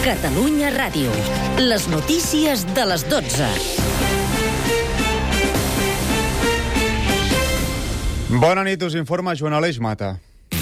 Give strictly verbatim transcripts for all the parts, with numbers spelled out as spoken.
Catalunya Ràdio. Les notícies de les dotze. Bona nit, us informa Joan Aleix Mata.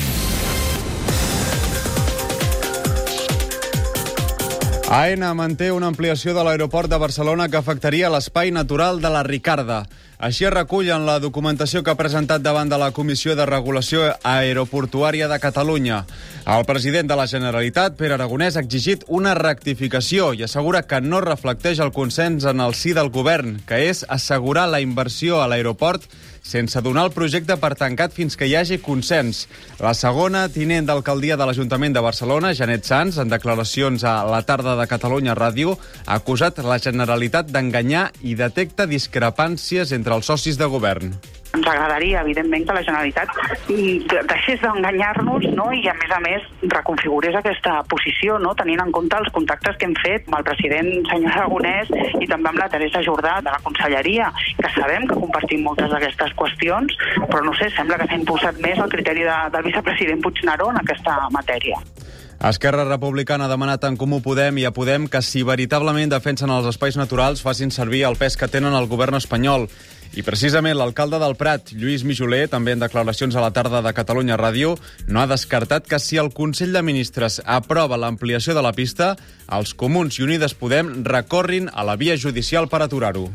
Aena manté una ampliació de l'aeroport de Barcelona que afectaria l'espai natural de la Ricarda. Així es recull en la documentació que ha presentat davant de la Comissió de Regulació Aeroportuària de Catalunya. El president de la Generalitat, Pere Aragonès, ha exigit una rectificació i assegura que no reflecteix el consens en el si del govern, que és assegurar la inversió a l'aeroport sense donar el projecte per tancat fins que hi hagi consens. La segona tinent d'alcaldia de l'Ajuntament de Barcelona, Janet Sans, en declaracions a La Tarda de Catalunya Ràdio, ha acusat la Generalitat d'enganyar i detecta discrepàncies entre els socis de govern. Ens agradaria, evidentment, que la Generalitat deixés d'enganyar-nos, no? I, a més a més, reconfigurés aquesta posició, no? Tenint en compte els contactes que hem fet amb el president senyor Aragonès i també amb la Teresa Jordà de la Conselleria, que sabem que compartim moltes d'aquestes qüestions, però no sé, sembla que s'ha impulsat més el criteri de, del vicepresident Puigneró en aquesta matèria. Esquerra Republicana ha demanat en Comú Podem i a Podem que si veritablement defensen els espais naturals facin servir el pes que tenen al govern espanyol. I precisament l'alcalde del Prat, Lluís Mijoler, també en declaracions a La Tarda de Catalunya Ràdio, no ha descartat que si el Consell de Ministres aprova l'ampliació de la pista, els Comuns i Unides Podem recorrin a la via judicial per aturar-ho.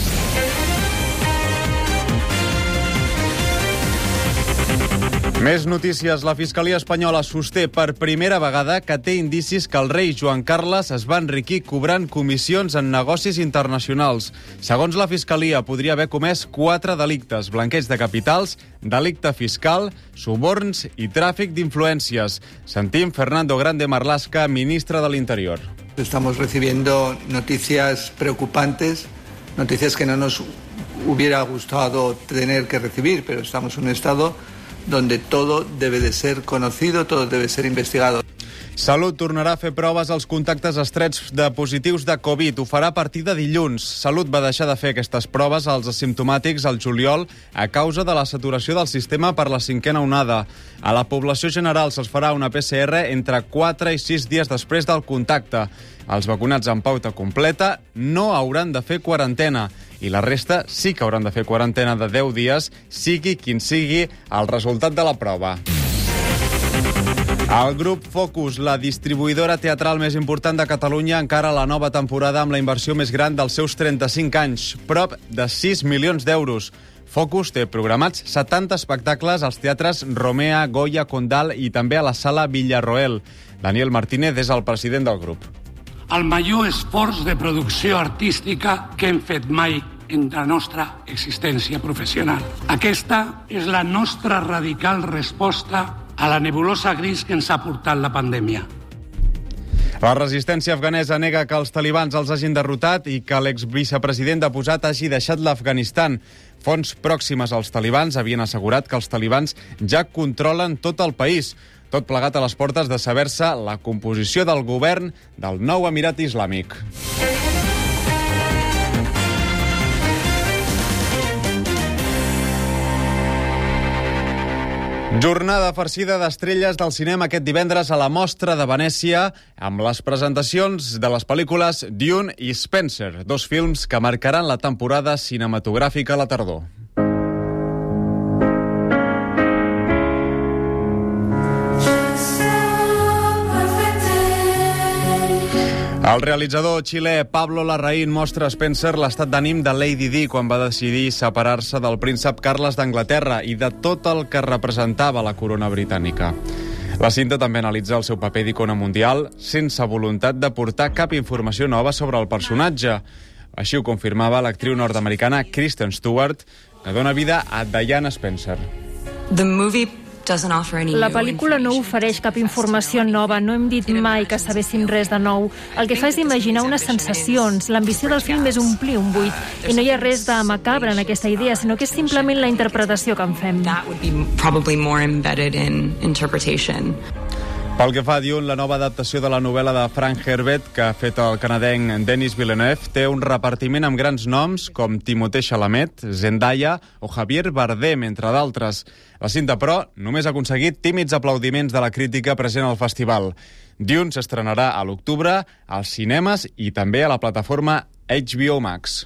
Més notícies. La Fiscalia espanyola sosté per primera vegada que té indicis que el rei Joan Carles es va enriquir cobrant comissions en negocis internacionals. Segons la Fiscalia, podria haver comès quatre delictes: blanqueig de capitals, delicte fiscal, suborns i tràfic d'influències. Sentim Fernando Grande Marlaska, ministre de l'Interior. Estamos recibiendo noticias preocupantes, noticias que no nos hubiera gustado tener que recibir, pero estamos en un estado donde todo debe de ser conocido, todo debe ser investigado. Salut tornarà a fer proves als contactes estrets de positius de Covid. Ho farà a partir de dilluns. Salut va deixar de fer aquestes proves als asimptomàtics al juliol a causa de la saturació del sistema per la cinquena onada. A la població general se'ls farà una P C R entre quatre i sis dies després del contacte. Els vacunats amb pauta completa no hauran de fer quarantena i la resta sí que hauran de fer quarantena de deu dies, sigui quin sigui el resultat de la prova. El grup Focus, la distribuïdora teatral més important de Catalunya, encara la nova temporada amb la inversió més gran dels seus trenta-cinc anys, prop de sis milions d'euros. Focus té programats setanta espectacles als teatres Romea, Goya, Condal i també a la sala Villarroel. Daniel Martínez és el president del grup. El major esforç de producció artística que hem fet mai en la nostra existència professional. Aquesta és la nostra radical resposta a la nebulosa gris que ens ha portat la pandèmia. La resistència afganesa nega que els talibans els hagin derrotat i que l'exvicepresident deposat hagi deixat l'Afganistan. Fonts pròximes als talibans havien assegurat que els talibans ja controlen tot el país. Tot plegat a les portes de saber-se la composició del govern del nou Emirat Islàmic. Jornada farcida d'estrelles del cinema aquest divendres a la Mostra de Venècia amb les presentacions de les pel·lícules Dune i Spencer, dos films que marcaran la temporada cinematogràfica a la tardor. El realitzador xilè Pablo Larraín mostra a Spencer l'estat d'ànim de Lady Di quan va decidir separar-se del príncep Carles d'Anglaterra i de tot el que representava la corona britànica. La cinta també analitza el seu paper d'icona mundial sense voluntat de portar cap informació nova sobre el personatge. Així ho confirmava l'actriu nord-americana Kristen Stewart, que dona vida a Diana Spencer. The movie La pel·lícula no ofereix cap informació nova, no hem dit mai que sabéssim res de nou. El que fa és imaginar unes sensacions. L'ambició del film és omplir un buit. I no hi ha res de macabre en aquesta idea, sinó que és simplement la interpretació que en fem. Pel que fa a Dune, la nova adaptació de la novel·la de Frank Herbert, que ha fet el canadenc Denis Villeneuve, té un repartiment amb grans noms com Timothée Chalamet, Zendaya o Javier Bardem, entre d'altres. La cinta, però, només ha aconseguit tímids aplaudiments de la crítica present al festival. Dune s'estrenarà a l'octubre als cinemes i també a la plataforma H B O Max.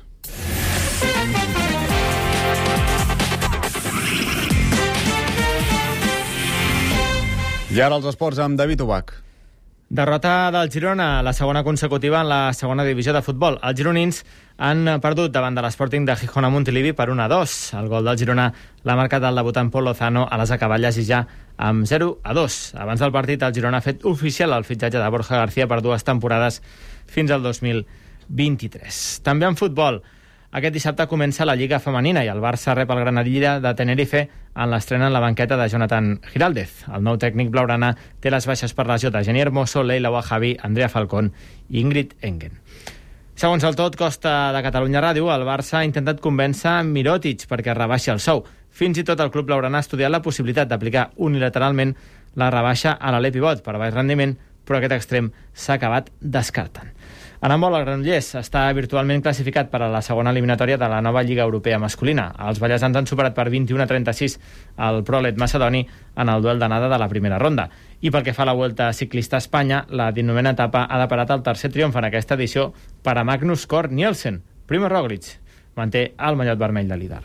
I ara els esports amb David Ubach. Derrota del Girona, la segona consecutiva en la segona divisió de futbol. Els gironins han perdut davant de l'Sporting de Gijón a Montilivi per un a dos. El gol del Girona l'ha marcat el debutant Pol Lozano a les acaballes i ja amb zero a dos. Abans del partit, el Girona ha fet oficial el fitxatge de Borja García per dues temporades fins al dos mil vint-i-tres. També en futbol, aquest dissabte comença la Lliga Femenina i el Barça rep el Granadilla de Tenerife en l'estrena en la banqueta de Jonathan Giraldez. El nou tècnic blaugrana té les baixes per lesió de Jenny Hermoso, Leila Wahabi, Andrea Falcón i Ingrid Engen. Segons el Tot Costa de Catalunya Ràdio, el Barça ha intentat convèncer Mirotic perquè rebaixi el sou. Fins i tot el club blaugrana ha estudiat la possibilitat d'aplicar unilateralment la rebaixa a l'Alé Pivot per baix rendiment, però aquest extrem s'ha acabat descartant. En handbol, el Granollers està virtualment classificat per a la segona eliminatòria de la nova Lliga Europea masculina. Els ballesans han superat per vint-i-un a trenta-sis el Prolet macedoni en el duel d'anada de la primera ronda. I pel que fa a la Vuelta Ciclista a Espanya, la dinovena etapa ha deparat el tercer triomf en aquesta edició per a Magnus Cort Nielsen. Primo Roglic manté el mallot vermell de líder.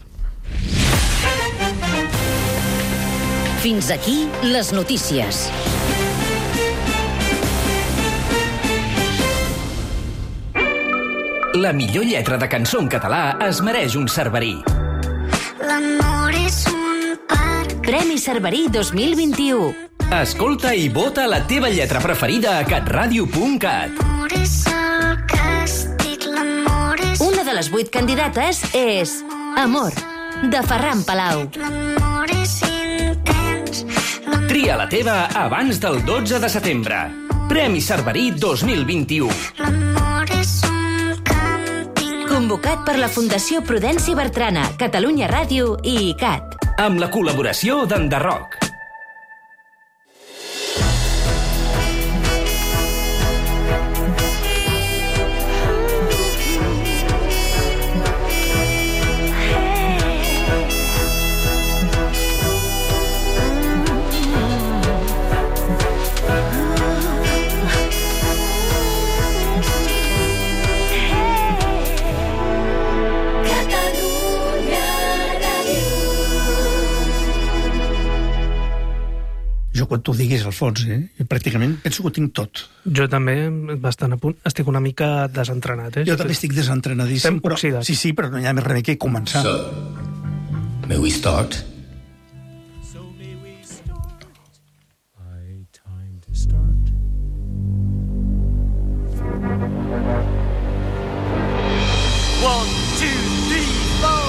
Fins aquí les notícies. La millor lletra de cançó en català es mereix un Cerverí. L'amor és un parc. Premi Cerverí dos mil vint-i-u. Escolta i vota la teva lletra preferida a catradio punt cat. L'amor és el càstig, l'amor és... Una de les vuit candidates és Amor, de Ferran Palau. L'amor és intens. Tria la teva abans del dotze de setembre. Premi Cerverí dos mil vint-i-u. L'amor és un... Convocat per la Fundació Prudència Bertrana, Catalunya Ràdio i I C A T. Amb la col·laboració d'Enderroc. Jo, quan tu diguis, Alfons, eh? pràcticament penso que ho tinc tot. Jo també, bastant a punt. Estic una mica desentrenat, eh? Jo també estic desentrenadíssim, però... oxidat. Sí, sí, però no hi ha més remei que començar. So, may we start? Time to start. One, two, three, four.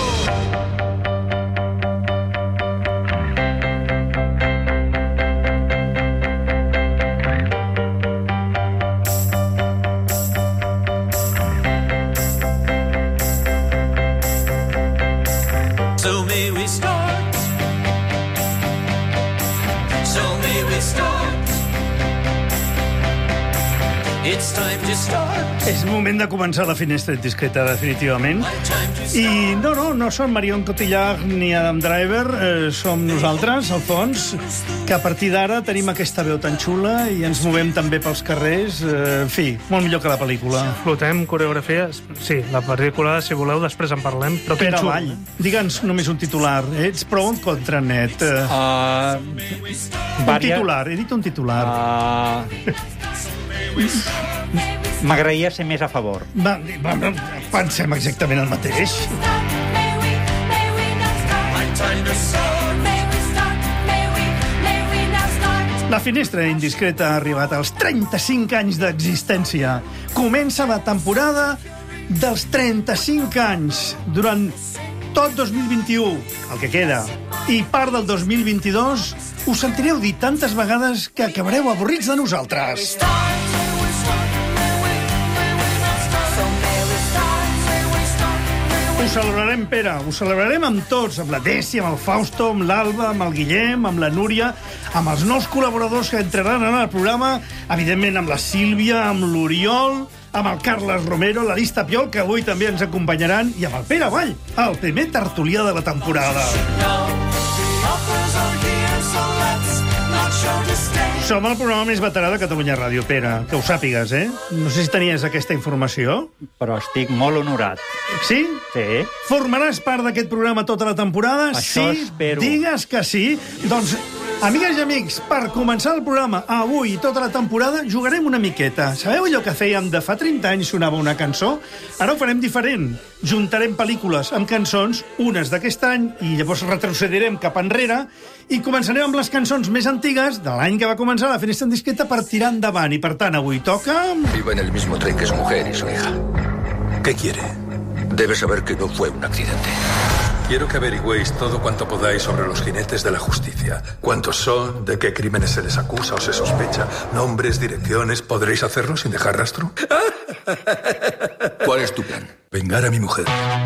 So may we start. So may we start. It's time to start. És moment de començar la finestra indiscreta, definitivament. I no, no, no som Marion Cotillard ni Adam Driver, eh, som nosaltres, Alfons, que a partir d'ara tenim aquesta veu tan xula i ens movem també pels carrers. Eh, en fi, molt millor que la pel·lícula. Flotem coreografies? Sí, la pel·lícula, si voleu, després en parlem. Però Pere Vall, digue'ns només un titular. Ets prou en contra, net. Uh, un titular, he dit un titular. Uh, M'agradaria ser més a favor. Va, va, pensem exactament el mateix. La finestra indiscreta ha arribat als trenta-cinc anys d'existència. Comença la temporada dels trenta-cinc anys. Durant tot dos mil vint-i-u, el que queda, i part del dos mil vint-i-dos, us sentireu dir tantes vegades que acabareu avorrits de nosaltres. Ho celebrarem, Pere, ho celebrarem amb tots, amb la Dècia, amb el Fausto, amb l'Alba, amb el Guillem, amb la Núria, amb els nous col·laboradors que entraran en el programa, evidentment amb la Sílvia, amb l'Oriol, amb el Carles Romero, la Lista Piol, que avui també ens acompanyaran, i amb el Pere Vall, el primer tertulià de la temporada. Som el programa més veterà de Catalunya Ràdio, Pere, que ho sàpigues, eh? No sé si tenies aquesta informació. Però estic molt honorat. Sí? Sí. Formaràs part d'aquest programa tota la temporada? Això sí, espero. Digues que sí. Doncs, amigues i amics, per començar el programa avui i tota la temporada, jugarem una miqueta. Sabeu allò que fèiem de fa trenta anys sonava una cançó? Ara ho farem diferent. Juntarem pel·lícules amb cançons, unes d'aquest any, i llavors retrocedirem cap enrere, i començarem amb les cançons més antigues de l'any que va començar la Finestra Indiscreta per tirar endavant. I per tant, avui toca... Iba en el mismo tren que su mujer y su hija. ¿Qué quiere? Debe saber que no fue un accidente. Quiero que averigüéis todo cuanto podáis sobre los jinetes de la justicia. ¿Cuántos son? ¿De qué crímenes se les acusa o se sospecha? ¿Nombres, direcciones? ¿Podréis hacerlo sin dejar rastro? ¿Cuál es tu plan? Vengar a mi mujer.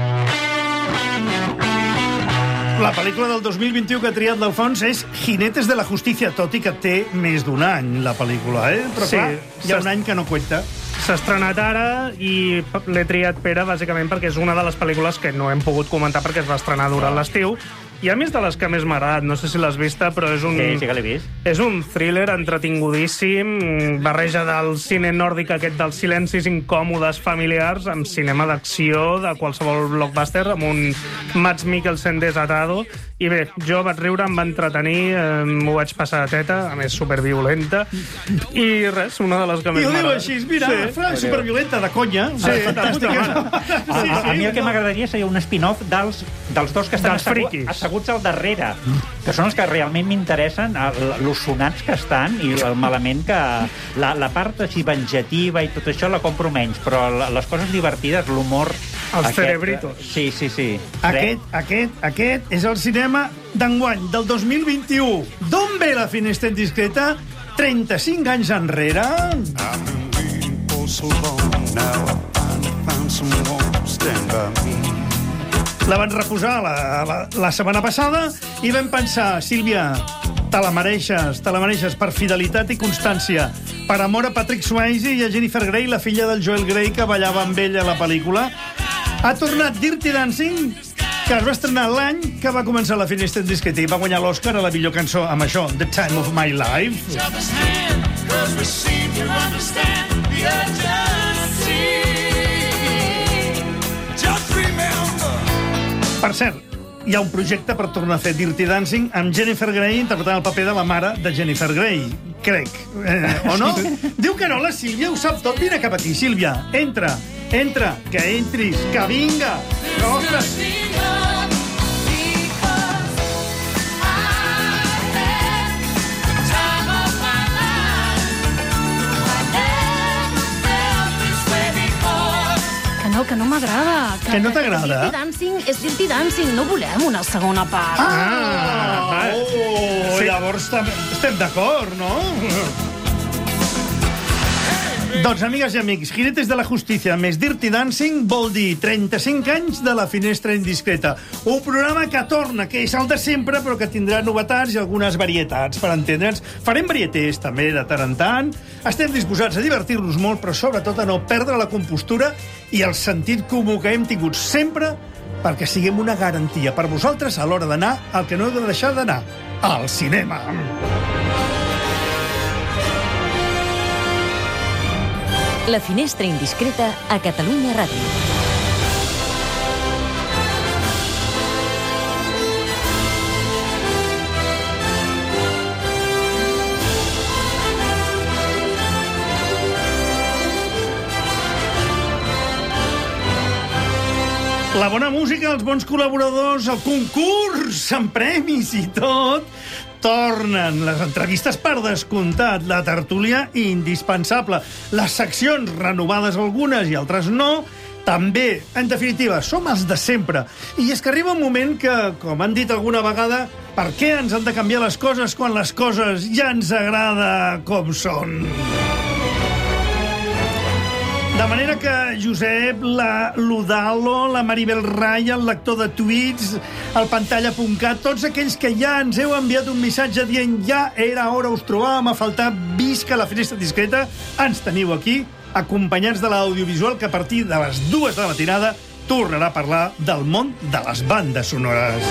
La pel·lícula del dos mil vint-i-u que ha triat l'Alfons és Jinetes de la Justícia, tot i que té més d'un any, la pel·lícula, eh? Però sí, clar, hi ha un any que no cuenta. S'ha estrenat ara i l'he triat, Pere, bàsicament perquè és una de les pel·lícules que no hem pogut comentar perquè es va estrenar durant l'estiu. I a més de les que més m'ha agradat, no sé si l'has vista, però és un... Sí, sí que l'he vist. És un thriller entretingudíssim, barreja del cine nòrdic aquest dels silencis incòmodes familiars amb cinema d'acció de qualsevol blockbuster, amb un Mads Mikkelsen desatado. I bé, jo vaig riure, em va entretenir, eh, m'ho vaig passar a teta, a més superviolenta, i res, una de les que més m'ha m'agrada. I ho diu així, mira, sí. Superviolenta, de conya. Sí, fantàstica. Sí, sí. A, a mi el que m'agradaria seria un spin-off dels, dels dos que estan dels assegut, friquis. asseguts al darrere, que són els que realment m'interessen, els sonats que estan i el malament que... La, la part així venjativa i tot això la compro menys, però les coses divertides, l'humor... Els aquest, cerebritos. Sí, sí, sí. Aquest, aquest, aquest és el cinema d'enguany, del dos mil vint-i-u. D'on ve la Finestra Indiscreta? trenta-cinc anys enrere. La van reposar la, la, la setmana passada i vam pensar, Sílvia, te la mereixes, te la mereixes per fidelitat i constància, per amor a Patrick Swayze i a Jennifer Grey, la filla del Joel Grey que ballava amb ell a la pel·lícula. Ha tornat Dirty Dancing, que es va estrenar l'any que va començar la Finestra Indiscreta i va guanyar l'Oscar a la millor cançó amb això, The Time of My Life. Per cert, hi ha un projecte per tornar a fer Dirty Dancing amb Jennifer Grey interpretant el paper de la mare de Jennifer Grey, crec. Eh, o no? Diu que no, la Sílvia ho sap tot. Vine cap aquí, Sílvia. Entra, entra, que entris, que vinga. Que, ostres... No, que no m'agrada. Que no t'agrada? Dirty Dancing és Dirty Dancing, no volem una segona part. Ah! ah oh, sí. Llavors estem d'acord, no? Doncs, amigues i amics, Jinetes de la Justícia més Dirty Dancing vol dir trenta-cinc anys de la Finestra Indiscreta. Un programa que torna, que és el de sempre, però que tindrà novetats i algunes varietats, per entendre'ns. Farem varietés, també, de tant en tant. Estem disposats a divertir-nos molt, però sobretot a no perdre la compostura i el sentit comú que hem tingut sempre perquè siguem una garantia per vosaltres a l'hora d'anar al que no heu de deixar d'anar, al cinema. La Finestra Indiscreta a Catalunya Ràdio. La bona música, els bons col·laboradors, el concurs amb premis i tot... Tornen les entrevistes per descomptat, la tertúlia indispensable, les seccions renovades algunes i altres no, també, en definitiva, som els de sempre. I és que arriba un moment que, com han dit alguna vegada, per què ens han de canviar les coses quan les coses ja ens agrada com són? De manera que Josep, la Ludalo, la Maribel Raya, el lector de tuits, el pantalla.cat, tots aquells que ja ens heu enviat un missatge dient ja era hora, us trobàvem a faltar, visca la finestra discreta, ens teniu aquí, acompanyats de l'audiovisual que a partir de les dues de la matinada tornarà a parlar del món de les bandes sonores.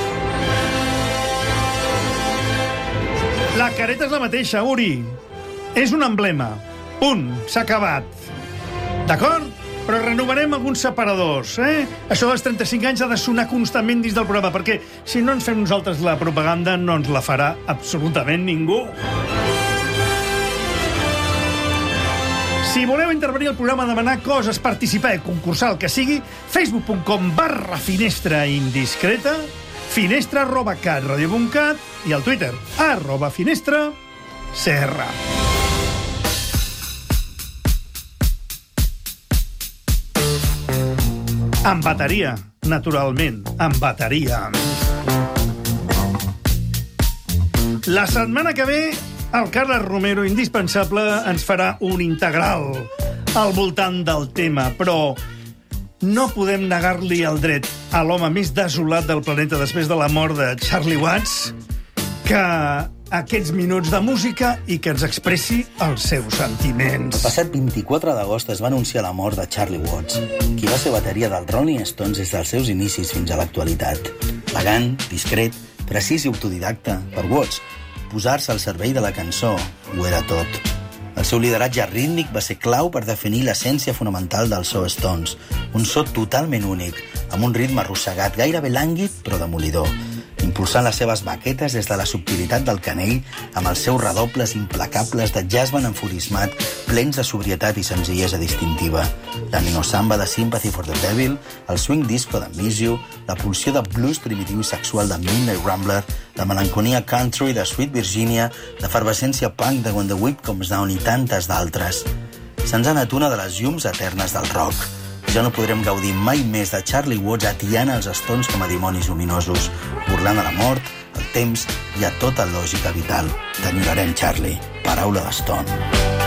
La careta és la mateixa, Uri. És un emblema. Punt. S'ha acabat. D'acord? Però renovarem alguns separadors, eh? Això dels trenta-cinc anys ha de sonar constantment dins del programa, perquè si no ens fem nosaltres la propaganda, no ens la farà absolutament ningú. Si voleu intervenir al programa, demanar coses, participar i concursar, el que sigui, facebook.com barra finestra indiscreta, finestra arroba catradio.cat i al Twitter, arroba finestra cr. Amb bateria, naturalment, amb bateria. La setmana que ve, el Carles Romero, indispensable, ens farà un integral al voltant del tema, però no podem negar-li el dret a l'home més desolat del planeta després de la mort de Charlie Watts que aquests minuts de música i que ens expressi els seus sentiments. El passat vint-i-quatre d'agost es va anunciar la mort de Charlie Watts, qui va ser bateria dels Rolling Stones des dels seus inicis fins a l'actualitat. Elegant, discret, precís i autodidacta, per Watts, posar-se al servei de la cançó ho era tot. El seu lideratge rítmic va ser clau per definir l'essència fonamental dels So Stones, un so totalment únic, amb un ritme arrossegat, gairebé lànguid però demolidor, impulsant les seves baquetes des de la subtilitat del canell amb els seus redobles implacables de jazz ben enfurismat, plens de sobrietat i senzillesa distintiva. La neosamba de Sympathy for the Devil, el swing disco de Miss You, la pulsió de blues primitiu i sexual de Midnight Rambler, la melanconia country de Sweet Virginia, l'efervescència punk de When the Whip Comes Down i tantes d'altres. Se'ns ha anat una de les llums eternes del rock. Ja no podrem gaudir mai més de Charlie Watts atiant els Stones com a dimonis ominosos, burlant a la mort, el temps i a tota lògica vital. T'enyorarem, Charlie. Paraula de Stone.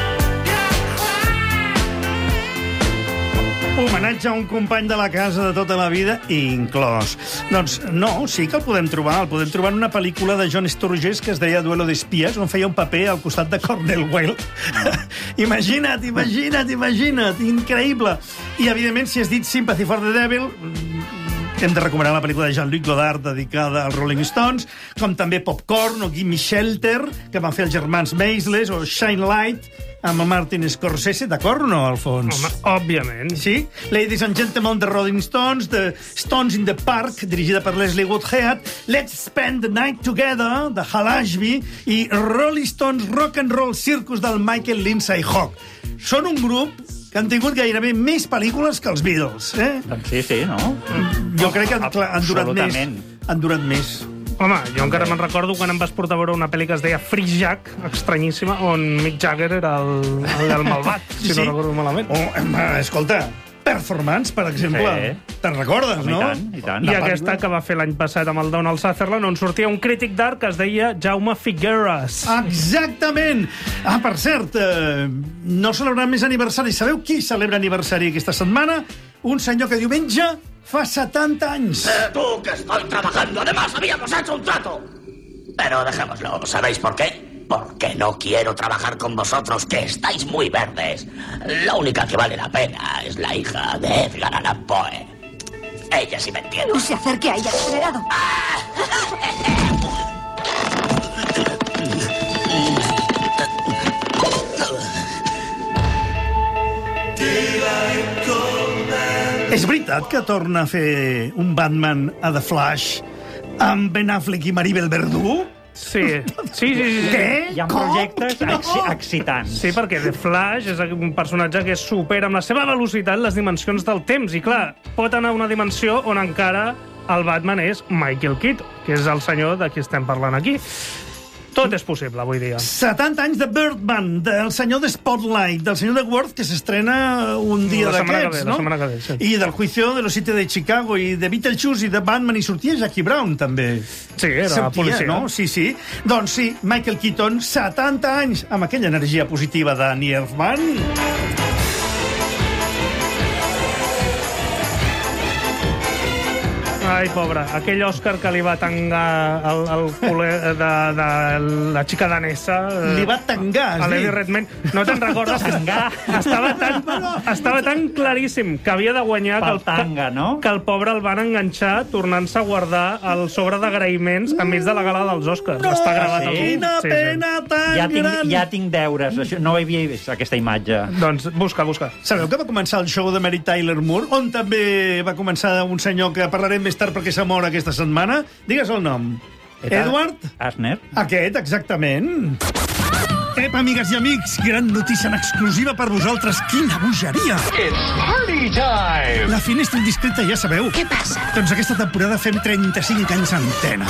Homenatge a un company de la casa de tota la vida, inclòs. Doncs no, sí que el podem trobar. El podem trobar en una pel·lícula de John Sturges que es deia Duelo d'espies, on feia un paper al costat de Cornel Whale. Imagina't, imagina't, imagina't. Increïble. I, evidentment, si has dit Sympathy for the Devil, hem de recomanar la pel·lícula de Jean-Luc Godard dedicada als Rolling Stones, com també Popcorn o Gimme Shelter, que van fer els germans Maisles, o Shine Light, amb el Martin Scorsese, d'acord o no, Alfons? Home, òbviament. Sí? Ladies and Gentlemen, The Rolling Stones, The Stones in the Park, dirigida per Leslie Woodhead, Let's Spend the Night Together, de Hal Ashby, i Rolling Stones Rock and Roll Circus, del Michael Lindsay Hogg. Són un grup que han tingut gairebé més pel·lícules que els Beatles, eh? Doncs sí, sí, no? Jo crec que han, clar, han durat més. Han durat més. Home, jo encara me'n recordo quan em vas portar a veure una pel·li que es deia Free Jack, estranyíssima, on Mick Jagger era el, el, el malvat, si sí, no recordo malament. Oh, escolta, Performance, per exemple. Sí. Te'n recordes, no? I tant, i tant. I aquesta que va fer l'any passat amb el Donald Sutherland, on sortia un crític d'art que es deia Jaume Figueras. Exactament! Ah, per cert, eh, no celebrant més aniversari. Sabeu qui celebra aniversari aquesta setmana? Un senyor que diumenge fa setenta anys. Eh, tú, que estoy trabajando. Además, habíamos hecho un trato. Pero dejémoslo. ¿Sabéis por qué? Porque no quiero trabajar con vosotros, que estáis muy verdes. La única que vale la pena es la hija de Edgar Allan Poe. Ella sí me entiende. No se acerque a ella, acelerado. És veritat que torna a fer un Batman a The Flash amb Ben Affleck i Maribel Verdú? Sí, sí, sí. sí. Què? Hi ha projectes ex excitants. Sí, perquè The Flash és un personatge que supera amb la seva velocitat les dimensions del temps. I clar, pot anar a una dimensió on encara el Batman és Michael Keaton, que és el senyor de qui estem parlant aquí. Tot és possible, avui dia. setanta anys de Birdman, del senyor de Spotlight, del senyor de Worth, que s'estrena un dia d'aquests, no? La setmana que ve, sí. I del Juicio de los Siete de Chicago, i de Beetlejuice, i de Batman, i sortia Jackie Brown, també. Sí, era sortia, policia. No? Sí, sí. Doncs sí, Michael Keaton, setanta anys, amb aquella energia positiva de Danny Elfman. Ai, pobre, aquell Òscar que li va tangar el, el culer de, de la xica danesa... Li va tangar, a Lady Redmayne. No te'n recordes? Tangar. Estava tan, estava tan claríssim que havia de guanyar que el, tanga, no? que el pobre el van enganxar tornant-se a guardar el sobre d'agraïments enmig de la gala dels Oscars. No, Està gravat al quina sí, pena sí. tan Ja tinc, gran! ja tinc deures, això, no havia vist aquesta imatge. Doncs busca, busca. Sabeu que va començar el show de Mary Tyler Moore, on també va començar un senyor que parlarem més tard perquè s'ha mort aquesta setmana? Digues el nom. Edward? Asner. Aquest, exactament. Ep, amigues i amics, gran notícia en exclusiva per vosaltres. Quina bogeria! It's party time! La finestra indiscreta, ja sabeu. Què passa? Doncs aquesta temporada fem trenta-cinc anys a antena.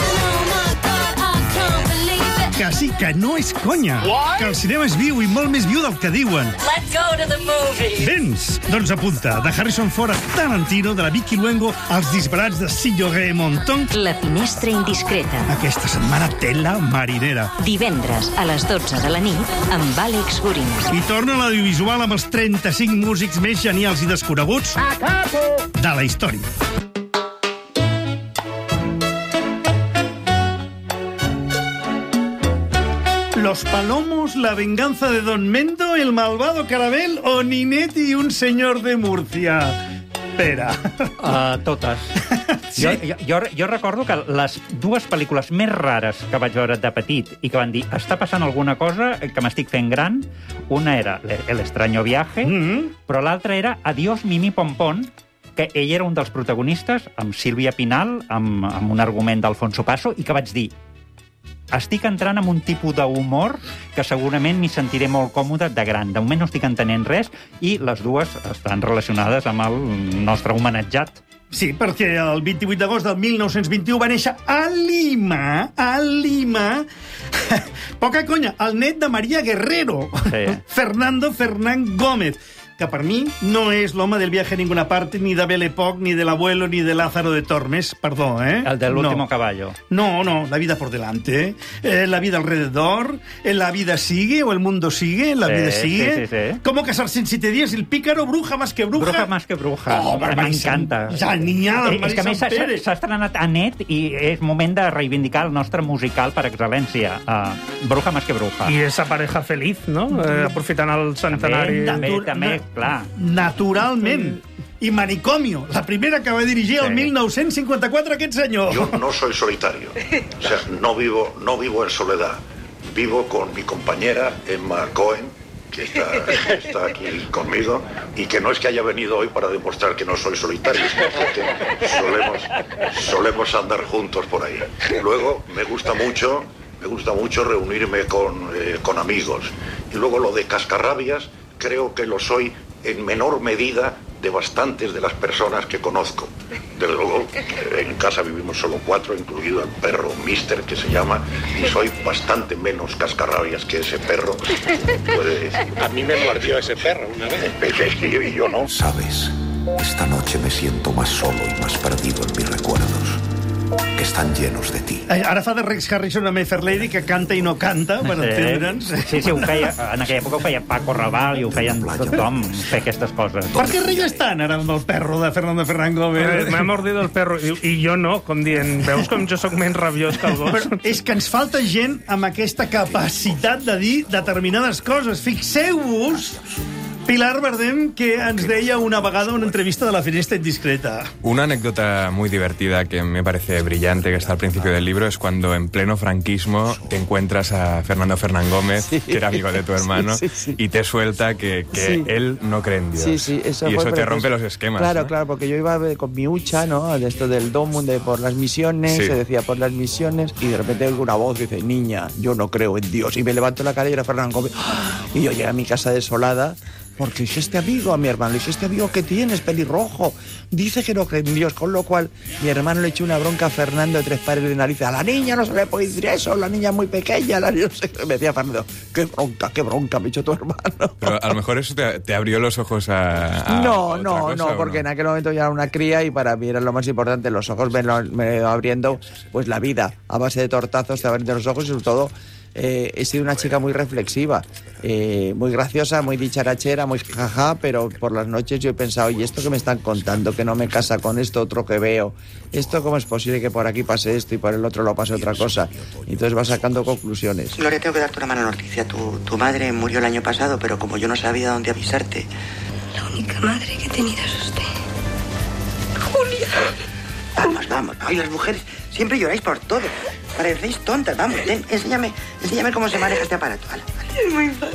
Que sí, que no és conya. What? Que el cinema és viu i molt més viu del que diuen. Let's go to the movie! Vens? Doncs apunta, de Harrison Ford a Tarantino, de la Vicky Luengo als disbarats de Sillogé Monton. La finestra indiscreta. Aquesta setmana tela marinera. Divendres a les dotze de la nit amb Àlex Gorina. I torna a l'audiovisual amb els trenta-cinc músics més genials i desconeguts de la història. Los Palomos, La venganza de Don Mendo, El malvado Carabel o Ninette y un señor de Murcia. Pere. Uh, totes. Sí? Jo, jo, jo, jo recordo que les dues pel·lícules més rares que vaig veure de petit i que van dir està passant alguna cosa que m'estic fent gran, una era El extraño viaje, mm-hmm. però l'altra era Adiós Mimi Pompón, que ell era un dels protagonistes, amb Sílvia Pinal, amb, amb un argument d'Alfonso Paso, i que vaig dir estic entrant en un tipus d'humor que segurament m'hi sentiré molt còmode de gran. De moment no estic entenent res i les dues estan relacionades amb el nostre homenatjat. Sí, perquè el vint-i-vuit d'agost del mil nou-cents vint-i-u va néixer a Lima, a Lima, poca conya, el net de María Guerrero, sí. Fernando Fernán Gómez, que per mi no és l'home del viaje a ninguna parte, ni de Belle Époque, ni del abuelo, ni de Lázaro de Tormes, perdó, ¿eh? El del último no. caballo. No, no, la vida por delante, eh, la vida alrededor, eh, la vida sigue, o el mundo sigue, la sí, vida sigue. Sí, sí, sí. ¿Cómo casarse en siete días? El pícaro, bruja más que bruja. Bruja más que bruja. Oh, m'encanta. Genial, eh, és que a més s'ha estrenat a net i és moment de reivindicar el nostre musical per excel·lència. Uh, bruja más que bruja. I esa pareja feliz, no? Eh, aprofitant el centenari. També, també, també clar. Naturalment. I Manicomio, la primera que va dirigir el sí. mil nou-cents cinquanta-quatre aquest senyor. Yo no soy solitario. O sea, no vivo, no vivo en soledad. Vivo con mi compañera Emma Cohen, que está, está aquí conmigo, y que no es que haya venido hoy para demostrar que no soy solitario, sino que solemos, solemos andar juntos por ahí. Luego, me gusta mucho, me gusta mucho reunirme con, eh, con amigos. Y luego lo de cascarrabias, creo que lo soy en menor medida de bastantes de las personas que conozco. Desde luego, en casa vivimos solo cuatro, incluido el perro Mister, que se llama, y soy bastante menos cascarrabias que ese perro. Puede decir. A mí me mordió ese perro una vez. Es que yo, y yo no. Sabes, esta noche me siento más solo y más perdido en mis recuerdos, que estan llenos de ti. Ara fa de Rex Harrison a My Fair Lady, que canta i no canta, per sí. entendre'ns. Sí, sí, ho feia, en aquella època ho feia Paco Raval i ho feien tothom fer aquestes coses. Per què rigues tant ara amb el perro de Fernando Fernán Gómez? M'ha mordido el perro, i, i jo no, com dient, veus com jo sóc menys rabiós que el gos? Però és que ens falta gent amb aquesta capacitat de dir determinades coses. Fixeu-vos, Pilar Bardem, que ens deia una vegada una entrevista de La finestra indiscreta. Una anécdota muy divertida que me parece brillante, que está al principio del libro, es cuando en pleno franquismo te encuentras a Fernando Fernán Gómez, sí. que era amigo de tu hermano, sí, sí, sí. y te suelta que, que sí. él no cree en Dios. Sí, sí, eso y fue eso te porque, rompe los esquemas. Claro, ¿no? claro, porque yo iba con mi hucha, ¿no? De esto del domo, de por las misiones, sí. se decía por las misiones, y de repente oigo una voz que dice, niña, yo no creo en Dios. Y me levanto la cara y era Fernán Gómez. Y yo llegué a mi casa desolada, porque es este amigo a mi hermano, es este amigo que tienes, pelirrojo, dice que no cree en Dios, con lo cual mi hermano le echó una bronca a Fernando de tres pares de nariz. A la niña no se le puede decir eso, la niña es muy pequeña, la niña no sé qué. Me decía Fernando, qué bronca, qué bronca me echó tu hermano. Pero a lo mejor eso te, te abrió los ojos a... a no, no, cosa, no, porque no? en aquel momento ya era una cría y para mí era lo más importante. Los ojos me lo me lo abriendo, pues la vida, a base de tortazos te abren los ojos y sobre todo eh, he sido una chica muy reflexiva, eh, muy graciosa, muy dicharachera, muy jaja, pero por las noches yo he pensado, ¿y esto que me están contando? Que no me casa con esto otro que veo. ¿Esto cómo es posible que por aquí pase esto y por el otro lo pase otra cosa? Y entonces vas sacando conclusiones. Gloria, tengo que darte una mala noticia. Tu, tu madre murió el año pasado, pero como yo no sabía dónde avisarte... La única madre que he tenido es usted. Julia. Vamos, vamos. Ay, las mujeres siempre lloráis por todo. Parecéis tontas. Vamos, ten, enséñame, enséñame cómo se maneja este aparato. Vale, vale. Es muy fácil.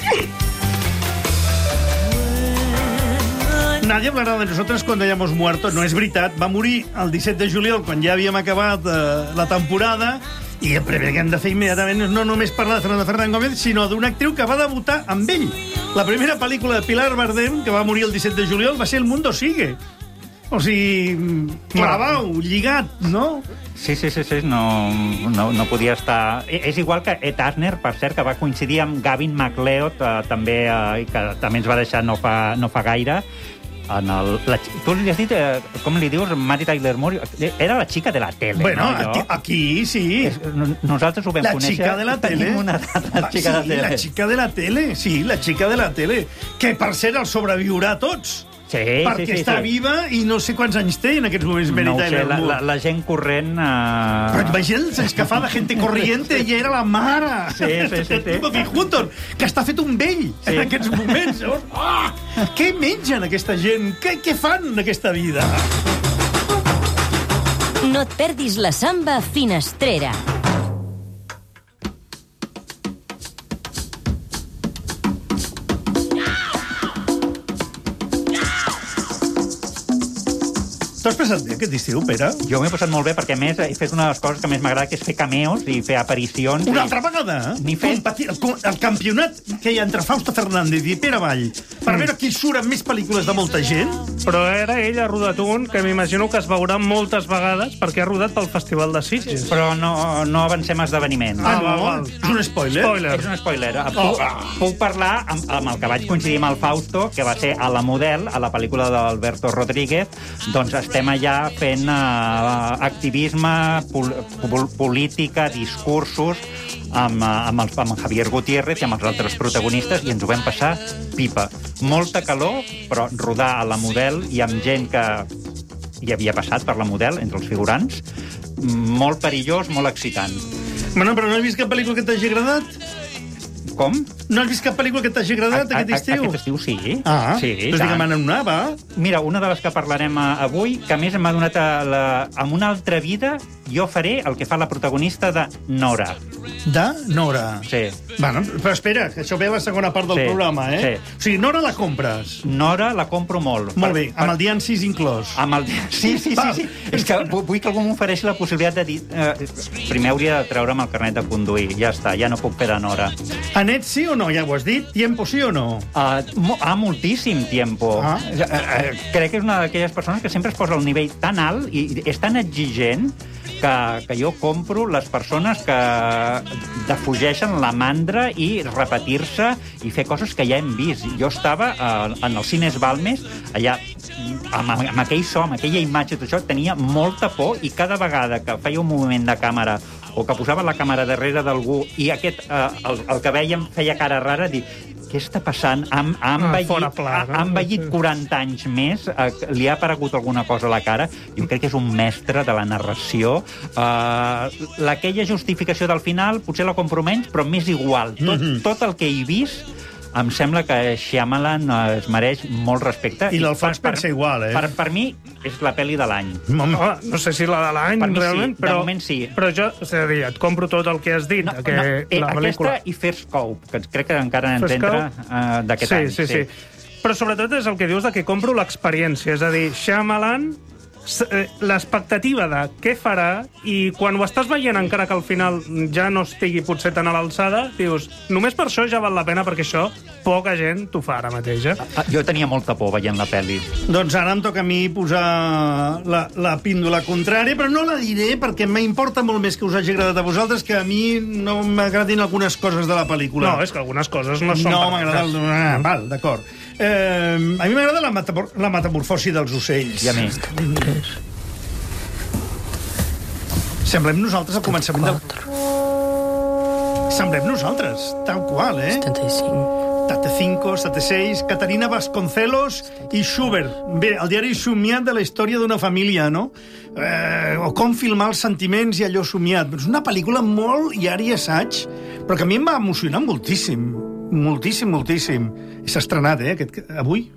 Nadie hablará de nosotros cuando hayamos muerto. No és veritat. Va morir el disset de juliol, quan ja havíem acabat eh, la temporada, i el primer que hem de fer immediatament és no només parlar de Fernando Fernán Gómez, sinó d'una actriu que va debutar amb ell. La primera pel·lícula de Pilar Bardem, que va morir el disset de juliol, va ser El mundo sigue. O sigui, clavau, lligat, no? Sí, sí, sí, sí, no, no, no podia estar... És igual que Ed Asner, per cert, que va coincidir amb Gavin MacLeod, eh, també, eh, que també ens va deixar no fa, no fa gaire. En el, la, tu li has dit, eh, com li dius, Mary Tyler Moore? Era la xica de la tele, bueno, no? Bueno, aquí sí. És, nosaltres ho vam la conèixer. La xica de la tele. Una la xica sí, de la tele. la xica de la tele, sí, la xica de la tele. Que, per cert, el sobreviurà a tots. Sí, perquè sí, sí, està sí. viva i no sé quants anys té en aquests moments Mary No ho sé, Tyler la, Moore. la, la gent corrent... Uh... Però imagina't, és que fa de gente corriente i era la mare. Sí, sí, sí. sí. Timothy Hutton, que està fet un vell sí. en aquests moments. Oh, què mengen aquesta gent? Què, què fan en aquesta vida? No et perdis la samba finestrera. T'ho has passat bé aquest estiu, Pere? Jo m'he passat molt bé perquè, a més, he fet una de les coses que més m'agrada, que és fer cameos i fer aparicions. Una i... altra vegada? Ni fet... Competi... El, el campionat que hi ha entre Fausto Fernández i Pere Vall per mm. veure qui surt en més pel·lícules de molta gent? Però era ell, ha rodat un, que m'imagino que es veurà moltes vegades perquè ha rodat pel Festival de Sitges. Però no, no avancem a esdeveniments. Ah, no? Val. És un spoiler? spoiler. És un spoiler. Puc, oh. puc parlar amb, amb el que vaig coincidir amb el Fausto, que va ser a La Model, a la pel·lícula d'Alberto Rodríguez. Doncs estem allà fent uh, activisme, pol pol política, discursos amb, uh, amb, el, amb Javier Gutiérrez i amb els altres protagonistes, i ens ho vam passar pipa. Molta calor, però rodar a La Model i amb gent que hi havia passat per La Model, entre els figurants, molt perillós, molt excitant. Bueno, però no has vist cap pel·lícula que t'hagi agradat? Com? No has vist cap pel·lícula que t'hagi agradat a, a, aquest estiu? Aquest estiu sí. Ah, sí, doncs digue'm una, va. Mira, una de les que parlarem avui, que a més m'ha donat a la... en una altra vida, jo faré el que fa la protagonista de Nora. De Nora? Sí. Bueno, però espera, que això ve a la segona part del sí, programa, eh? Sí. O sigui, Nora la compres? Nora la compro molt. Molt bé, per, amb el Dian sis inclòs. Amb el... Sí, sí, sí, sí. És que vull que algú m'ofereixi la possibilitat de dir... Eh, primer hauria de treure'm el carnet de conduir. Ja està, ja no puc fer de Nora. A net sí o no? Ja ho has dit? Tiempo sí o no? Uh, mo ah, moltíssim tiempo. Ah. Uh, uh, crec que és una d'aquelles persones que sempre es posa al nivell tan alt i és tan exigent que, que jo compro les persones que defugeixen la mandra i repetir-se i fer coses que ja hem vist. Jo estava uh, en els cines Balmes, allà, amb, amb aquell so, amb aquella imatge, tot això, tenia molta por, i cada vegada que feia un moviment de càmera o que posava la càmera darrere d'algú i aquest, eh, el, el que vèiem feia cara rara, dir, què està passant? Ha, ha, envellit, pla, no? ha envellit quaranta anys més, eh, li ha aparegut alguna cosa a la cara. Jo crec que és un mestre de la narració. Eh, aquella justificació del final potser la compro menys, però m'és igual. Tot, mm -hmm. tot el que he vist em sembla que Shyamalan es mereix molt respecte. I l'Alfons pensa igual, eh? Per, per mi és la pel·li de l'any. No, no sé si la de l'any, realment, sí, però... de moment sí. Però jo, és a dir, et compro tot el que has dit, no, que, no, eh, la pel·lícula. Aquesta i First Cope, que crec que encara n'hem d'entrar uh, d'aquest sí, any. Sí, sí, sí. Però sobretot és el que dius de que compro l'experiència. És a dir, Shyamalan, l'expectativa de què farà, i quan ho estàs veient encara que al final ja no estigui potser tan a l'alçada, dius, només per això ja val la pena, perquè això poca gent t'ho fa ara mateix, eh? Jo tenia molta por veient la pel·li. Doncs ara em toca a mi posar la, la píndola contrària, però no la diré perquè m'importa molt més que us hagi agradat a vosaltres que a mi no m'agradin algunes coses de la pel·lícula. No, és que algunes coses no són... No m'agrada... El... Ah, val, d'acord. Eh, a mi m'agrada la, metamor la metamorfosi dels ocells. I a mi. Semblem nosaltres al començament del... semblem nosaltres, tal qual, eh? setenta y cinco. setenta y cinco, setenta y seis, Caterina Vasconcelos i Schubert. Bé, el diari somiat de la història d'una família, no? Eh, o com filmar els sentiments i allò somiat. És una pel·lícula molt llarg i assaig, però que a mi em va emocionar moltíssim. Moltíssim, moltíssim. S'ha estrenat, eh, aquest, avui.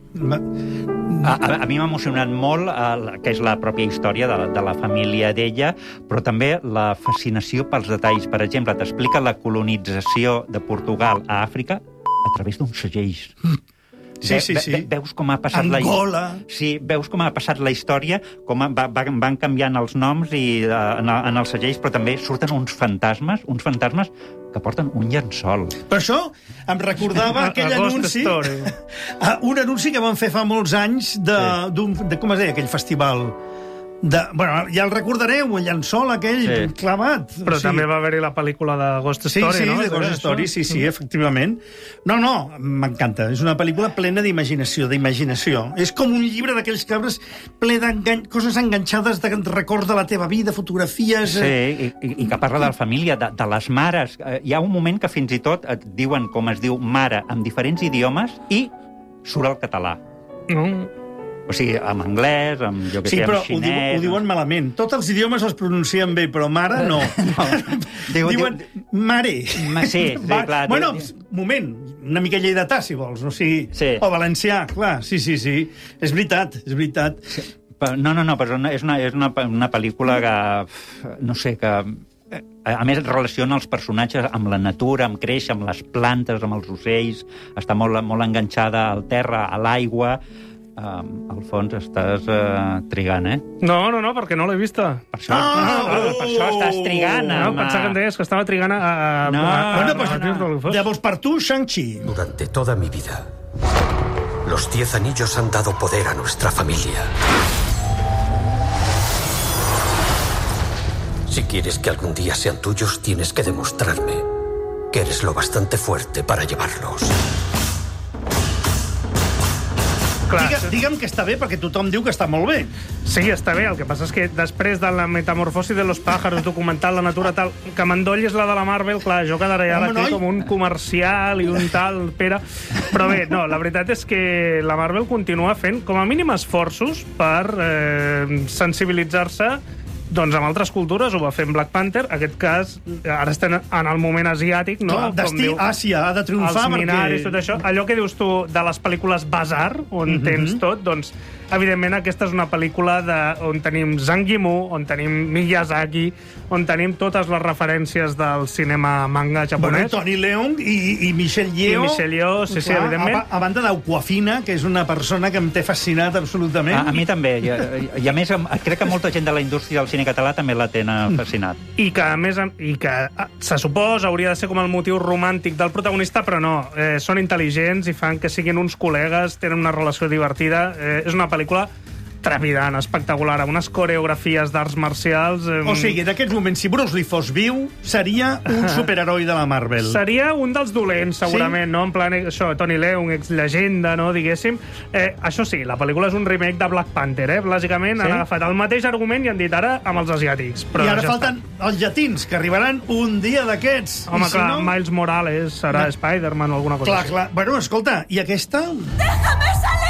A, a, a mi m'ha emocionat molt el, que és la pròpia història de, de la família d'ella, però també la fascinació pels detalls. Per exemple, t'explica la colonització de Portugal a Àfrica a través d'uns segells. Sí, sí, sí. Ve, ve, veus com ha passat Angola. la Sí, veus com ha passat la història, com va, va, van canviant els noms i uh, en, en els segells, però també surten uns fantasmes, uns fantasmes que porten un llençol. Per això em recordava aquell anunci, un anunci que van fer fa molts anys de, sí. de com es deia aquell festival. De, bueno, ja el recordareu, el llençol aquell sí. clavat. Però o sigui, també va haver-hi la pel·lícula de Ghost Story, sí, sí, no? Sí, de Ghost Story, sí, sí, efectivament. No, no, m'encanta. És una pel·lícula plena d'imaginació, d'imaginació. És com un llibre d'aquells cabres ple de coses enganxades de records de la teva vida, fotografies... Sí, i, i que parla de la família, de, de les mares. Hi ha un moment que fins i tot et diuen com es diu mare en diferents idiomes i surt el català. No... O sigui, amb anglès, amb, jo que sí, sé, però amb xinès... ho, diu, ho diuen malament. Tots els idiomes els pronuncien bé, però mare no. no. Diu, diuen diu... mare. Ma, sí, sí, clar. Bueno, diu... moment, una mica lleidatà, si vols, no? O, sigui, sí. o valencià, clar, sí, sí, sí. És veritat, és veritat. Sí. No, no, no, però és una, és una, una pel·lícula que, no sé, que... A més, relaciona els personatges amb la natura, amb créixer, amb les plantes, amb els ocells, està molt, molt enganxada al terra, a l'aigua... Um, al fons estàs uh, trigant, eh? No, no, no, perquè no l'he vista. Per això, oh! per, per això estàs trigant. No, pensava que em deies que estava trigant a... a no, a, a, bueno, pues, a, a, a, llavors per tu, Shang-Chi. Durante toda mi vida, los diez anillos han dado poder a nuestra familia. Si quieres que algún día sean tuyos, tienes que demostrarme que eres lo bastante fuerte para llevarlos. Digue, digue'm que està bé, perquè tothom diu que està molt bé. Sí, està bé. El que passa és que després de la metamorfosi de los pájaros, documental, la natura, tal, que m'endollis la de la Marvel, clar, jo quedaré ara aquí com un comercial i un tal, Pere. Però bé, no, la veritat és que la Marvel continua fent, com a mínim, esforços per eh, sensibilitzar-se doncs amb altres cultures. Ho va fer en Black Panther. En aquest cas, ara estem en el moment asiàtic, no? Clar, destí Àsia, ha de triomfar els minaris, perquè... tot això. Allò que dius tu de les pel·lícules Bazar, on mm-hmm. tens tot, doncs, evidentment, aquesta és una pel·lícula de, on tenim Zhang Yimou, on tenim Miyazaki, on tenim totes les referències del cinema manga japonès. Bueno, Tony Leung i, i Michelle Yeoh. I Michelle Yeoh, sí, sí, evidentment. A, a banda d'Aquafina, que és una persona que em té fascinat absolutament. A, a mi també. I a, I a més, crec que molta gent de la indústria del cine català també la tenen fascinat. I que, a més, i que se suposa hauria de ser com el motiu romàntic del protagonista, però no. Eh, són intel·ligents i fan que siguin uns col·legues, tenen una relació divertida. Eh, és una pel·lícula trepidant, espectacular, amb unes coreografies d'arts marcials... Eh... O sigui, en aquests moments, si Bruce Lee fos viu, seria un superheroi de la Marvel. Seria un dels dolents, segurament, sí? No? En plan, això, Tony Leung, ex-llegenda, no?, diguéssim. Eh, això sí, la pel·lícula és un remake de Black Panther, eh? Bàsicament, sí? Han agafat el mateix argument i han dit ara amb els asiàtics. Però I ara ja falten està. Els llatins, que arribaran un dia d'aquests. Home, I clar, si no... Miles Morales serà no. Spider-Man o alguna cosa clar, així. Clar, clar. Bueno, escolta, i aquesta? ¡Déjame salir!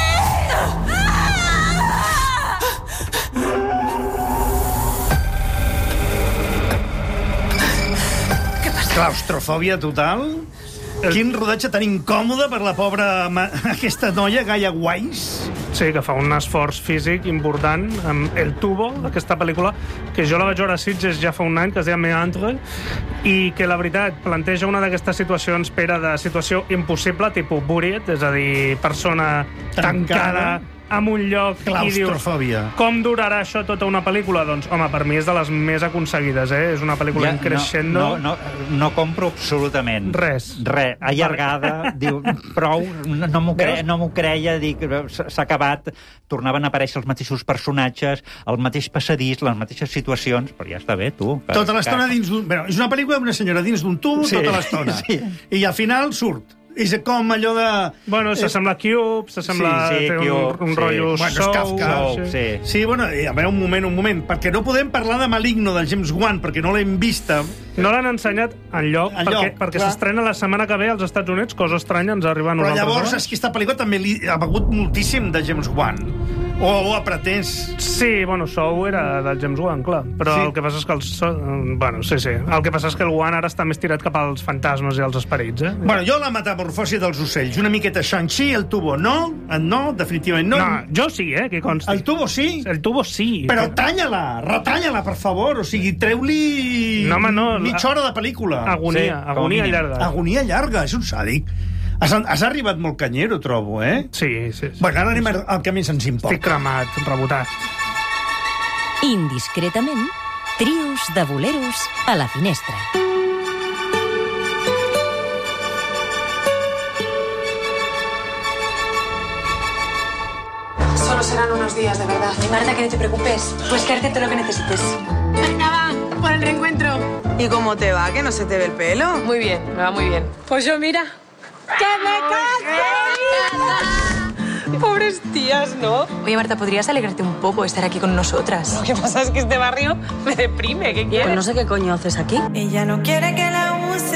Claustrofòbia total. El... Quin rodatge tan incòmode per la pobra ma... aquesta noia, Gaia Weiss. Sí, que fa un esforç físic important amb El Tubo, aquesta pel·lícula, que jo la vaig veure a Sitges ja fa un any, que es deia Meandre, i que la veritat planteja una d'aquestes situacions, Pere, de situació impossible, tipus Buried, és a dir, persona tancada, tancada en un lloc i dius, com durarà això tota una pel·lícula? Doncs, home, per mi és de les més aconseguides, eh? És una pel·lícula ja, increixendo. No, no, no, no compro absolutament. Res. Res. Allargada, diu, prou, no, no m'ho cre, no creia, dic, s'ha acabat, tornaven a aparèixer els mateixos personatges, el mateix passadís, les mateixes situacions, però ja està bé, tu. Que, tota l'estona que... dins d'un... Bueno, és una pel·lícula d'una senyora dins d'un tub, sí, tota l'estona. Sí. I al final surt. És com allò de... Bueno, s'assembla a Cube, s'assembla Sí, sí, a un, Cube, un sí. rotllo Bueno, és Soul, Kafka. sí. Sí, bueno, a veure, un moment, un moment, perquè no podem parlar de Maligno, del James Wan, perquè no l'hem vista. No l'han ensenyat enlloc, Enlloc, perquè, perquè clar. s'estrena la setmana que ve als Estats Units, cosa estranya, ens arriba a Però nosaltres. llavors, abans. és que aquesta pel·lícula també li ha begut moltíssim de James Wan. O, o ha pretès. Sí, bueno, Sou era del James Wan, clar. Però Sí. el que passa és que el... So... Bueno, sí, sí. El que passa és que el Wan ara està més tirat cap als fantasmes i als esperits, eh? Bueno, jo la metamorfosi dels ocells, una miqueta Shang-Chi, el tubo no, no, definitivament no. No, jo sí, eh, que consti. El tubo sí. El tubo sí. Però talla-la, retalla-la, per favor. O sigui, treu-li No, home, no. mitja hora de pel·lícula. Agonia, Sí, agonia llarga. Agonia llarga, és un sàdic. Has, has arribat molt canyero, trobo, eh? Sí, sí. sí. Bueno, ara anem al que més ens importa. Estic cremat, rebotat. Indiscretament, trios de boleros a la finestra. Solo serán unos días, de verdad. Ay, Marta, que no te preocupes. Puedes quedarte todo lo que necesites. Venga, va, por el reencuentro. ¿Y cómo te va? ¿Que no se te ve el pelo? Muy bien, me va muy bien. Pues yo, mira, ¡que me case! Pobres tías, ¿no? Oye, Marta, ¿podrías alegrarte un poco de estar aquí con nosotras? Lo que pasa es que este barrio me deprime, ¿qué quieres? Pues no sé qué coño haces aquí. Ella no quiere que la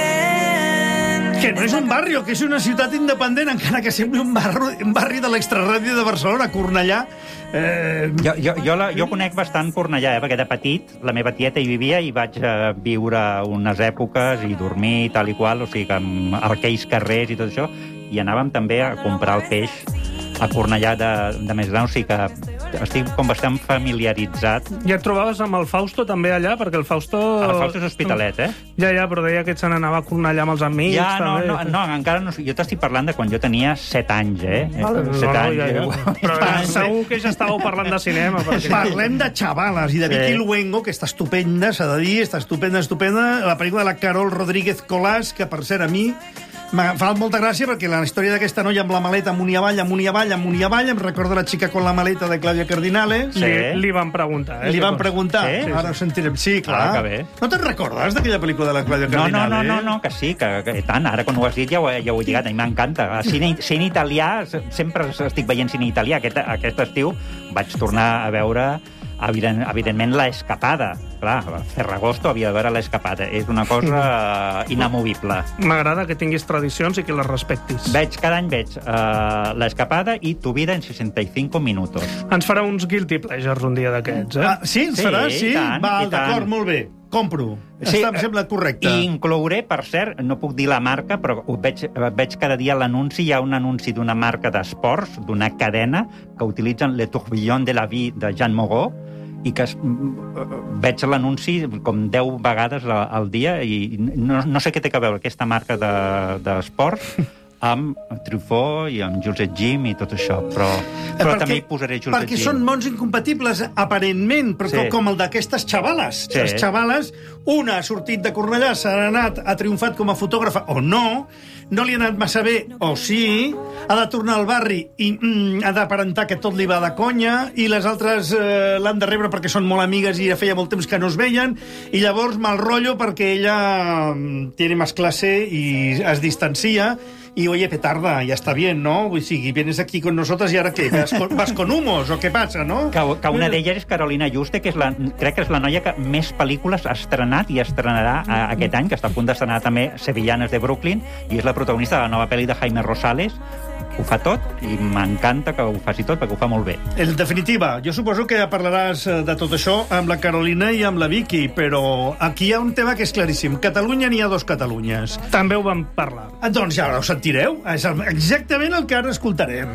usen. Que no és un barri, que és una ciutat independent, encara que sembli un barri, un barri de l'extraràdio de Barcelona, Cornellà. Eh... Jo, jo, jo, la, jo conec bastant Cornellà, eh, perquè de petit la meva tieta hi vivia i vaig eh, viure unes èpoques i dormir tal i qual, o sigui que amb aquells carrers i tot això, i anàvem també a comprar el peix a Cornellà de, de més gran, o sigui que estic com bastant familiaritzat. I et trobaves amb el Fausto també allà? Perquè el Fausto... El Fausto és Hospitalet, eh? Ja, ja, però deia que se n'anava a Cornellà amb els amics. Ja, no, també. no, no, encara no... Jo t'estic parlant de quan jo tenia set anys, eh? Vale. set No, no, anys. ja, ja. Però segur que ja estàveu parlant de cinema. Perquè... Parlem de xavales i de Sí. Vicky Luengo, que està estupenda, s'ha de dir, està estupenda, estupenda. La pel·lícula de la Carol Rodríguez Colás, que per cert a mi m'ha fa molta gràcia perquè la història d'aquesta noia amb la maleta amunt i avall, amunt i avall, amunt i avall, em recorda la xica con la maleta de Clàudia Cardinale. Sí. Li, li van preguntar, eh? Li van preguntar. Sí? Ara ho sentirem. Sí, clar. Ah, que bé. No te'n recordes d'aquella pel·lícula de la Clàudia No, no, Cardinale? no, no, no, que sí, que, que tant, ara quan ho has dit ja ho, he- ja ho he lligat, a mi m'encanta. A Cine, cine italià, se- sempre estic veient cine italià. Aquest, aquest estiu vaig tornar a veure, evident, evidentment, l'Escapada. Clar, Ferragosto havia de veure l'Escapada. És una cosa inamovible. M'agrada que tinguis tradicions i que les respectis. Veig, cada any veig uh, l'Escapada i Tu vida en seixanta i cinc minutos. Ens farà uns guilty pleasures un dia d'aquests, eh? Ah, sí, ens farà? Sí? i tant, Val, i tant. d'acord, molt bé. Compro. Sí, Està, em sembla correcte. I inclouré, per cert, no puc dir la marca, però ho veig, veig cada dia l'anunci, hi ha un anunci d'una marca d'esports, d'una cadena, que utilitzen Le Tourbillon de la Vie de Jean Moreau, i que es, veig l'anunci com deu vegades al dia i no, no sé què té a veure aquesta marca d'esports de, amb Truffaut i amb Jules et Jim i tot això, però, però perquè, també hi posaré Jules et Perquè Jim. són mons incompatibles, aparentment, però Sí. sí. com el d'aquestes xavales. Sí. Les xavales, una ha sortit de Cornellà, s'ha anat, ha triomfat com a fotògrafa, o no, no li ha anat massa bé, o sí, ha de tornar al barri i mm, ha d'aparentar que tot li va de conya, i les altres eh, l'han de rebre perquè són molt amigues i ja feia molt temps que no es veien, i llavors mal rotllo perquè ella mm, tiene más clase i es distancia, y oye, petarda, ya está bien, ¿no? Vull dir, vienes aquí con nosotros y ahora ¿qué? ¿Vas con, vas con humos o què passa, no? Que, que una d'elles és Carolina Juste, que és la, crec que és la noia que més pel·lícules ha estrenat i estrenarà a, aquest any, que està a punt d'estrenar també Sevillanes de Brooklyn, i és la protagonista de la nova pel·li de Jaime Rosales. Ho fa tot, i m'encanta que ho faci tot, perquè ho fa molt bé. En definitiva, jo suposo que parlaràs eh, de tot això amb la Carolina i amb la Vicky, però aquí hi ha un tema que és claríssim. Catalunya n'hi ha dos Catalunyes. També ho vam parlar. Ah, doncs ja ho sentireu. És exactament el que ara escoltarem.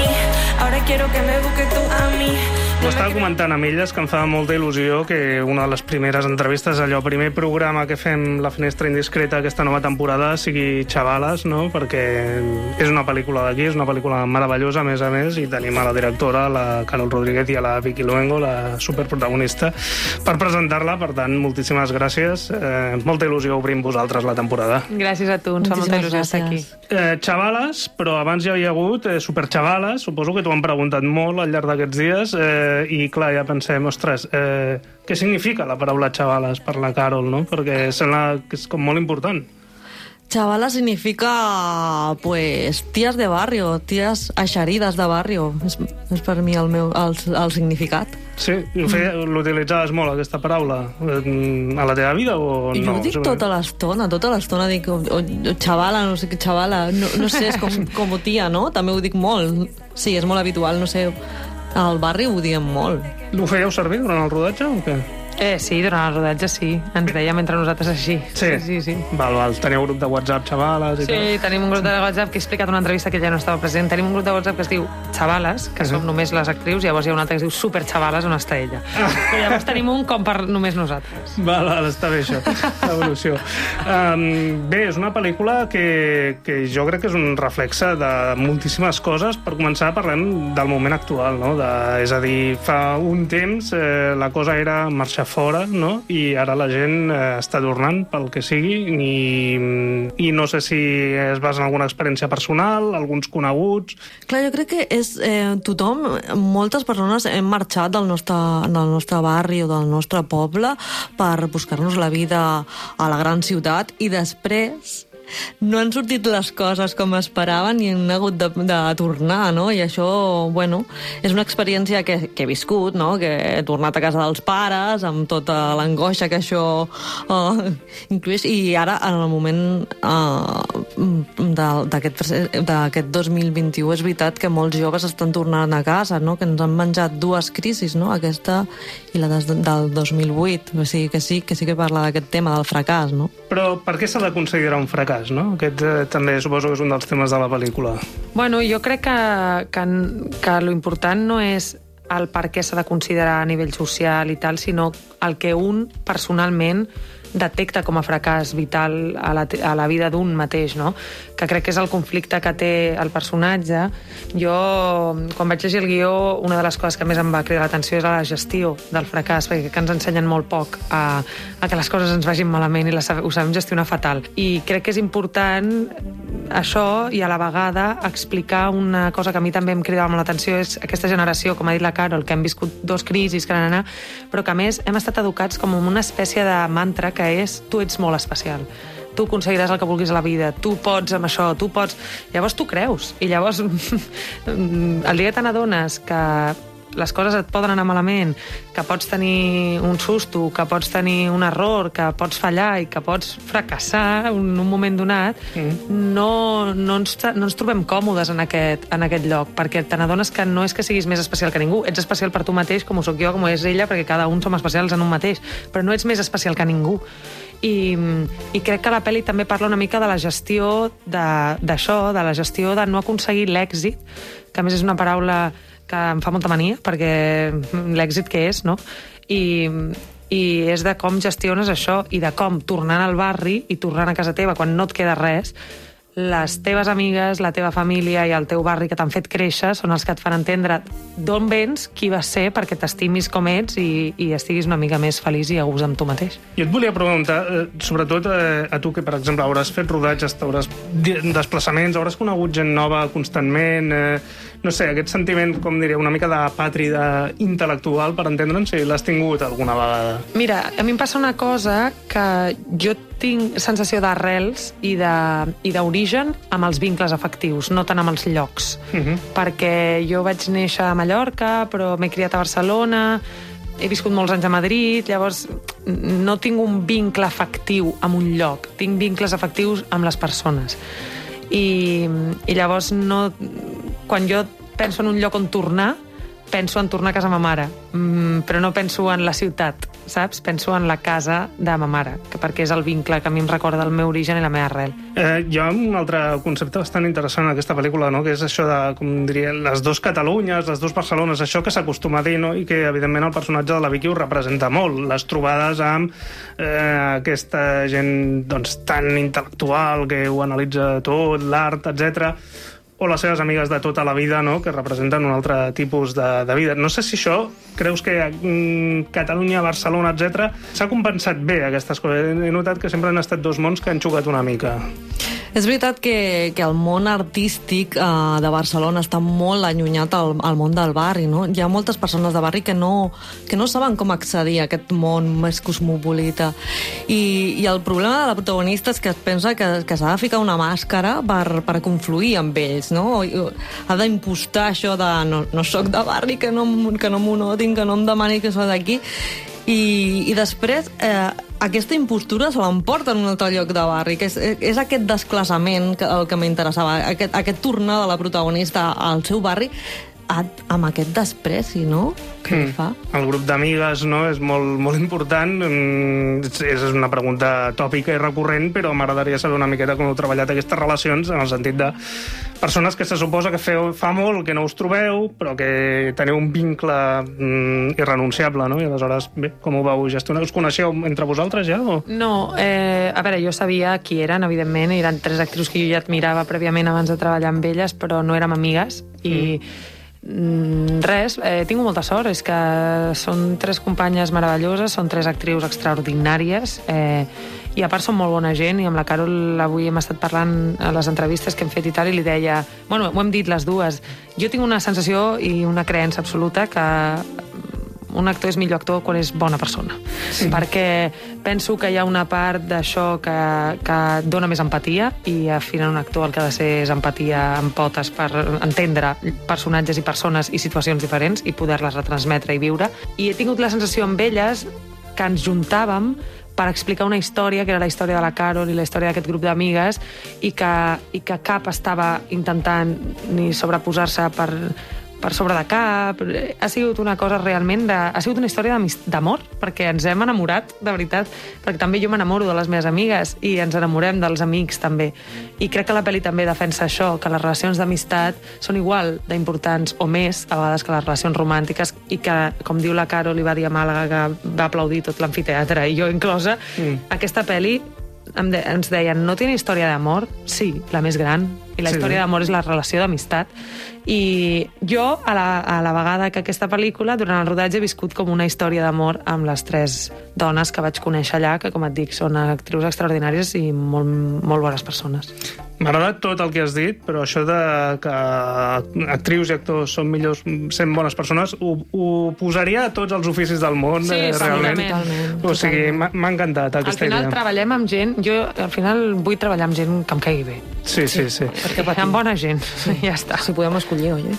Ahora quiero que me busques tú a mí. Ho estava comentant amb elles que em fa molta il·lusió que una de les primeres entrevistes, allò, primer programa que fem La Finestra Indiscreta aquesta nova temporada sigui Xavales, no? Perquè és una pel·lícula d'aquí, és una pel·lícula meravellosa, a més a més, i tenim a la directora, la Carol Rodríguez, i a la Vicky Luengo, la superprotagonista, per presentar-la. Per tant, moltíssimes gràcies. Eh, molta il·lusió obrir amb vosaltres la temporada. Gràcies a tu, ens fa molta il·lusió estar aquí. Eh, xavales, però abans ja havia hagut eh, superxavales, suposo que t'ho han preguntat molt al llarg d'aquests dies, eh, i clar, ja pensem, ostres, eh, què significa la paraula xavales per la Carol, no? Perquè sembla que és com molt important. Chavala significa, pues, tías de barrio, tías eixerides de barrio. És, és per mi el, meu, el, el significat. Sí? L'utilitzaves molt, aquesta paraula, a la teva vida o no? Jo ho dic tota l'estona, tota l'estona dic o, o, o xavala, no sé què xavala, no, no sé, és com, com tia, no? També ho dic molt. Sí, és molt habitual, no sé, al barri ho diem molt. Ho fèieu servir durant el rodatge o què? Eh, sí, durant el rodatge sí. Ens dèiem entre nosaltres així. Sí? Sí, sí. sí. Val, val. Teniu grup de WhatsApp, xavales i sí, tal? Sí, tenim un grup de WhatsApp que he explicat una entrevista que ja no estava present. Tenim un grup de WhatsApp que es diu Xavales, que uh -huh. som només les actrius, i llavors hi ha un altre que es diu Super Xavales, on està ella. Ah. I llavors tenim un com per només nosaltres. Val, val, està bé això, l'evolució. Um, bé, és una pel·lícula que, que jo crec que és un reflexe de moltíssimes coses. Per començar, parlem del moment actual, no? De, és a dir, fa un temps eh, la cosa era marxar fora, no? I ara la gent eh, està tornant pel que sigui i, i no sé si es basa en alguna experiència personal, alguns coneguts... Clar, jo crec que és eh, tothom, moltes persones hem marxat del nostre, del nostre barri o del nostre poble per buscar-nos la vida a la gran ciutat i després no han sortit les coses com esperaven i han hagut de, de tornar, no? I això, bueno, és una experiència que, que he viscut, no? Que he tornat a casa dels pares amb tota l'angoixa que això uh, incluís, i ara, en el moment uh, d'aquest dos mil vint-i-u, és veritat que molts joves estan tornant a casa, no? Que ens han menjat dues crisis, no? Aquesta i la des, del dos mil vuit, o sigui que sí que sí que parla d'aquest tema del fracàs, no? Però per què s'ha de considerar un fracàs? No? Aquest eh, també suposo que és un dels temes de la pel·lícula. Bueno, jo crec que, que, que lo important no és el per què s'ha de considerar a nivell social i tal, sinó el que un personalment detecta com a fracàs vital a la, a la vida d'un mateix, no? Que crec que és el conflicte que té el personatge. Jo, quan vaig llegir el guió, una de les coses que més em va cridar l'atenció és la gestió del fracàs, perquè que ens ensenyen molt poc a, a que les coses ens vagin malament i les, ho sabem gestionar fatal. I crec que és important això i a la vegada explicar una cosa que a mi també em cridava molt l'atenció, és aquesta generació, com ha dit la Carol, que hem viscut dos crisis, que nanà, però que a més hem estat educats com una espècie de mantra que és tu ets molt especial, tu aconseguiràs el que vulguis a la vida, tu pots amb això, tu pots... Llavors tu creus, i llavors el dia que te n'adones que les coses et poden anar malament, que pots tenir un susto, que pots tenir un error, que pots fallar i que pots fracassar en un moment donat, mm. no, no, ens, no ens trobem còmodes en aquest, en aquest lloc, perquè te n'adones que no és que siguis més especial que ningú, ets especial per tu mateix, com ho soc jo, com ho és ella, perquè cada un som especials en un mateix, però no ets més especial que ningú. I, i crec que la pel·li també parla una mica de la gestió d'això, de, de la gestió de no aconseguir l'èxit, que a més és una paraula que em fa molta mania, perquè l'èxit que és, no? I, i és de com gestiones això i de com, tornant al barri i tornant a casa teva, quan no et queda res, les teves amigues, la teva família i el teu barri que t'han fet créixer són els que et fan entendre d'on vens, qui vas ser, perquè t'estimis com ets i, i estiguis una mica més feliç i a gust amb tu mateix. Jo et volia preguntar, eh, sobretot eh, a tu que, per exemple, hauràs fet rodatges, hauràs desplaçaments, hauràs conegut gent nova constantment, eh, no sé, aquest sentiment, com diria, una mica de pàtrida intel·lectual, per entendre'n, si l'has tingut alguna vegada. Mira, a mi em passa una cosa que jo tinc sensació d'arrels i d'origen amb els vincles afectius, no tant amb els llocs. Uh-huh. Perquè jo vaig néixer a Mallorca, però m'he criat a Barcelona, he viscut molts anys a Madrid, llavors no tinc un vincle afectiu amb un lloc, tinc vincles afectius amb les persones. I, i llavors no, quan jo penso en un lloc on tornar, penso en tornar a casa ma mare, mm, però no penso en la ciutat, saps? Penso en la casa de ma mare, que perquè és el vincle que a mi em recorda el meu origen i la meva arrel. Eh, hi ha un altre concepte bastant interessant en aquesta pel·lícula, no? Que és això de, com diria, les dues Catalunyes, les dues Barcelones, això que s'acostuma a dir, no? I que, evidentment, el personatge de la Vicky ho representa molt. Les trobades amb eh, aquesta gent doncs, tan intel·lectual que ho analitza tot, l'art, etcètera, o les seves amigues de tota la vida, no?, que representen un altre tipus de, de vida. No sé si això, creus que mm, Catalunya, Barcelona, etcètera, s'ha compensat bé aquestes coses? He notat que sempre han estat dos mons que han xocat una mica. És veritat que, que el món artístic eh, de Barcelona està molt allunyat al, al món del barri, no? Hi ha moltes persones de barri que no, que no saben com accedir a aquest món més cosmopolita. I, i el problema de la protagonista és que es pensa que, que s'ha de ficar una màscara per, per confluir amb ells, no? Ha d'impostar això de no, no soc de barri, que no, que no m'ho notin, que no em demani que soc d'aquí. I, i després eh, aquesta impostura se l'emporta en un altre lloc de barri, que és, és aquest desplaçament que, el que m'interessava, aquest, aquest tornar de la protagonista al seu barri amb aquest despreci, no? Què mm. fa? El grup d'amigues, no?, és molt, molt important. És una pregunta tòpica i recurrent, però m'agradaria saber una miqueta com heu treballat aquestes relacions, en el sentit de persones que se suposa que feu, fa molt que no us trobeu, però que teniu un vincle mm, irrenunciable, no? I aleshores, bé, com ho vau gestionar? Us coneixeu entre vosaltres ja? O? No, eh, a veure, jo sabia qui eren, evidentment, eren tres actrius que jo ja admirava prèviament abans de treballar amb elles, però no érem amigues, i mm. res, eh, tinc molta sort, és que són tres companyes meravelloses, són tres actrius extraordinàries, eh, i a part són molt bona gent, i amb la Carol avui hem estat parlant a les entrevistes que hem fet i tal, i li deia, bueno, ho hem dit les dues, jo tinc una sensació i una creença absoluta que un actor és millor actor quan és bona persona. Sí. Perquè penso que hi ha una part d'això que, que dona més empatia, i al final un actor el que ha de ser és empatia amb potes per entendre personatges i persones i situacions diferents i poder-les retransmetre i viure. I he tingut la sensació amb elles que ens juntàvem per explicar una història, que era la història de la Carol i la història d'aquest grup d'amigues, i que, i que cap estava intentant ni sobreposar-se per... per sobre de cap. Ha sigut una cosa realment de... Ha sigut una història d'amor, perquè ens hem enamorat, de veritat, perquè també jo m'enamoro de les meves amigues i ens enamorem dels amics, també. I crec que la pel·li també defensa això, que les relacions d'amistat són igual d'importants o més, a vegades, que les relacions romàntiques, i que, com diu la Carol, li va dir a Màlaga que va aplaudir tot l'amfiteatre, i jo inclosa, mm. aquesta pel·li de, ens deien, no tiene història d'amor? Sí, la més gran. I la sí. història d'amor és la relació d'amistat. I jo, a la, a la vegada que aquesta pel·lícula, durant el rodatge, he viscut com una història d'amor amb les tres dones que vaig conèixer allà, que, com et dic, són actrius extraordinàries i molt, molt bones persones. M'ha agradat tot el que has dit, però això de que actrius i actors són millors sent bones persones, ho, ho posaria a tots els oficis del món, sí, eh, realment. Totalment. O sigui, m'ha encantat aquesta idea. Al final idea. treballem amb gent, jo al final vull treballar amb gent que em caigui bé. Sí, sí, sí. sí. Perquè hi ha bona gent, sí. ja està. Si podem escollir, oi?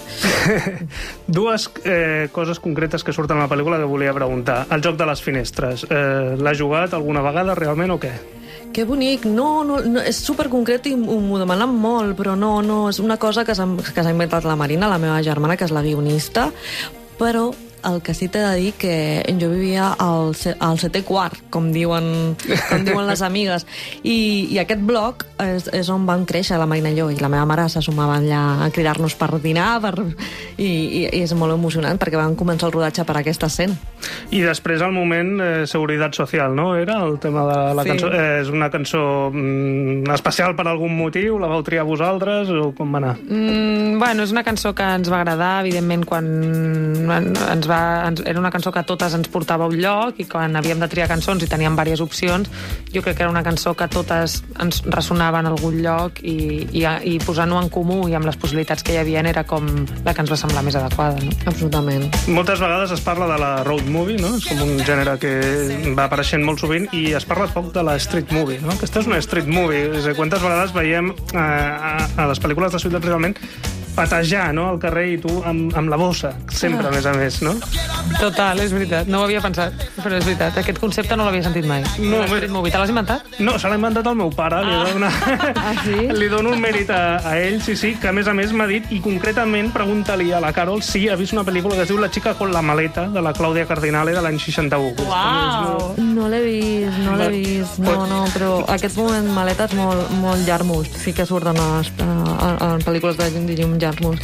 Dues eh, coses concretes que surten a la pel·lícula que volia preguntar. El joc de les finestres, eh, l'ha jugat alguna vegada realment o què? Que bonic, no, no, no és superconcret i m'ho demanen molt, però no, no, és una cosa que s'ha inventat la Marina, la meva germana, que és la guionista, però el que sí t'he de dir que jo vivia al, al setè quart, com diuen, com diuen les amigues, i, i aquest bloc és, és on van créixer la Marina i jo, i la meva mare se sumava allà a cridar-nos per dinar, per, i, i, i és molt emocionant perquè van començar el rodatge per aquesta escena. I després el moment eh, Seguretat Social, no? Era el tema de la sí. cançó. Eh, és una cançó mm, especial per algun motiu? La vau triar vosaltres o com va anar? Mm, bueno, és una cançó que ens va agradar, evidentment, quan ens va, ens, era una cançó que a totes ens portava a un lloc, i quan havíem de triar cançons i teníem diverses opcions, jo crec que era una cançó que totes ens ressonava en algun lloc, i, i, i posant-ho en comú i amb les possibilitats que hi havia era com la que ens va semblar més adequada, no? Absolutament. Moltes vegades es parla de la road movie, no? És com un gènere que va apareixent molt sovint, i es parla poc de la street movie, no? Aquesta és una street movie. És a dir, quantes vegades veiem eh, a, a les pel·lícules de ciutat realment patejar, no?, al carrer, i tu amb, amb la bossa, sempre, a més a més, no? Total, és veritat. No ho havia pensat, però és veritat. Aquest concepte no l'havia sentit mai. No, Street movie. Te l'has inventat? No, se l'ha inventat el meu pare. Ah. Li, dono ah, sí? li dono un mèrit a, a ell, sí, sí, que a més a més m'ha dit, i concretament pregunta-li a la Carol si ha vist una pel·lícula que es diu La chica con la maleta, de la Clàudia Cardinale, de l'any seixanta-u. Uau! No l'he vist, no l'he vist. No, no, però aquest moment maleta és molt, molt Jarmusch. Sí que surt en, en, en pel·lícules de Jim Jarmusch.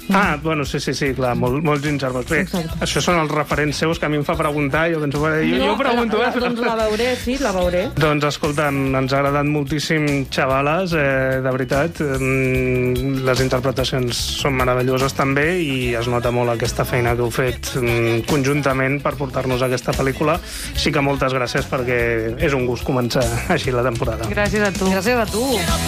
Ah, bueno, sí, sí, sí, clar, molt, molts gingerbread. Bé, Exacte. això són els referents seus que a mi em fa preguntar, jo penso, jo, jo No, pregunto, la, eh? la, doncs la veuré, sí, la veuré. Doncs escolta, ens ha agradat moltíssim, xavales, eh, de veritat. Mm, les interpretacions són meravelloses també i es nota molt aquesta feina que heu fet mm, conjuntament per portar-nos a aquesta pel·lícula. Així que moltes gràcies perquè és un gust començar així la temporada. Gràcies a tu. Gràcies a tu.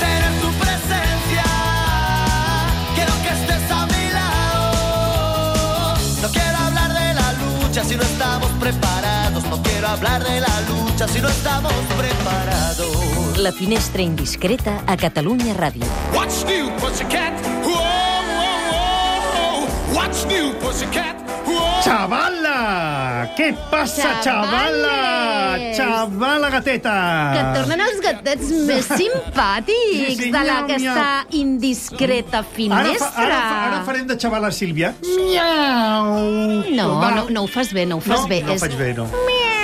No quiero hablar de la lucha si no estamos preparados. No quiero hablar de la lucha si no estamos preparados. La finestra indiscreta a Catalunya Ràdio. What's new, pussycat? Whoa, whoa, whoa. What's new, pussycat? Whoa. Xavala! Què passa, xavala? Xavales! Xavala gateta! Que tornen els gatets més simpàtics Sí, sí, de miau, aquesta indiscreta Ara, finestra. fa, ara, fa, ara farem de xavala Sílvia. Miau! No, Va. no, no ho fas bé, no ho fas no, bé. No, És- faig bé, no.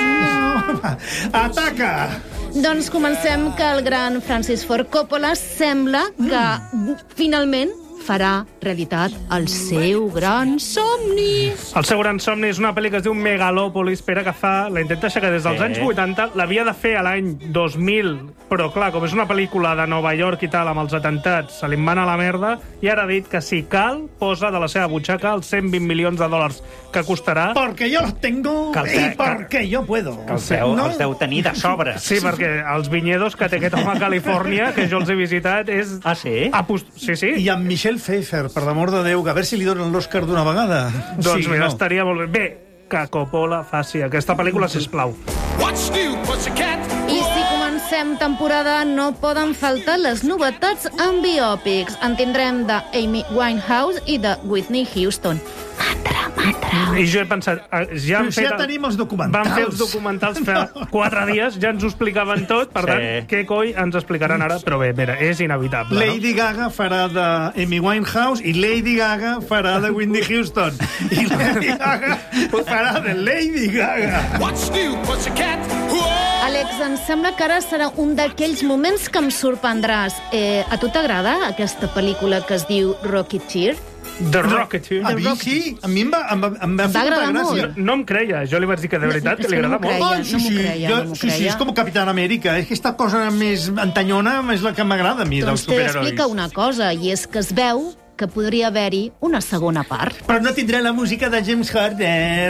Ataca! Doncs comencem que el gran Francis Ford Coppola sembla que finalment farà realitat el seu gran somni. El seu gran somni és una pel·li que es diu Megalòpolis. Pere Cazà la intenta aixecar des dels Sí. anys vuitanta. L'havia de fer a l'any dos mil, però clar, com és una pel·lícula de Nova York i tal, amb els atentats, se li en van a la merda, i ara ha dit que si cal, posa de la seva butxaca els cent vint milions de dòlars que costarà. Porque yo los tengo Que el y te- porque yo puedo. Que els deu, No? els deu tenir de sobre. Sí, perquè els vinyedos que té aquest home a Califòrnia, que jo els he visitat, és... Ah, sí? Apost... Sí, sí. I amb Michelle Pfeiffer, per l'amor de Déu, que a veure si li donen l'Oscar d'una vegada. Doncs Sí, mira, no. estaria molt bé. Bé, que Coppola faci aquesta pel·lícula, sisplau. What's new, pussycat? I si comencem temporada, no poden faltar les novetats en biòpics. En tindrem de Amy Winehouse i de Whitney Houston. Matra, matra. I jo he pensat, eh, ja han Però si fet... ja tenim els documentals. Van fer els documentals fa quatre dies, ja ens ho explicaven tot, per Sí. tant, què coi ens explicaran ara? Però bé, mira, és inevitable, Lady Gaga farà de Amy Winehouse i Lady Gaga farà de Whitney Houston. I Lady Gaga farà de Lady Gaga. What's new, pussycat? Àlex, em sembla que ara serà un d'aquells moments que em sorprendràs. Eh, a tu t'agrada aquesta pel·lícula que es diu Rocketeer? no? The Rocketeer. A mi sí, a mi em va, em va, em va Em va fer molta agradar gràcia. molt. No em creia, jo li vaig dir que de veritat, No, que és li que no agrada m'ho molt. creia. Ai, sí, no m'ho sí, creia, jo, no m'ho sí, sí, creia. és com Capitán Amèrica. És que aquesta cosa més antanyona és la que m'agrada a mi, dels Doncs t'he superherois. d'explicar una cosa, i és que es veu que podria haver-hi una segona part. Però no tindrà la música de James Harden.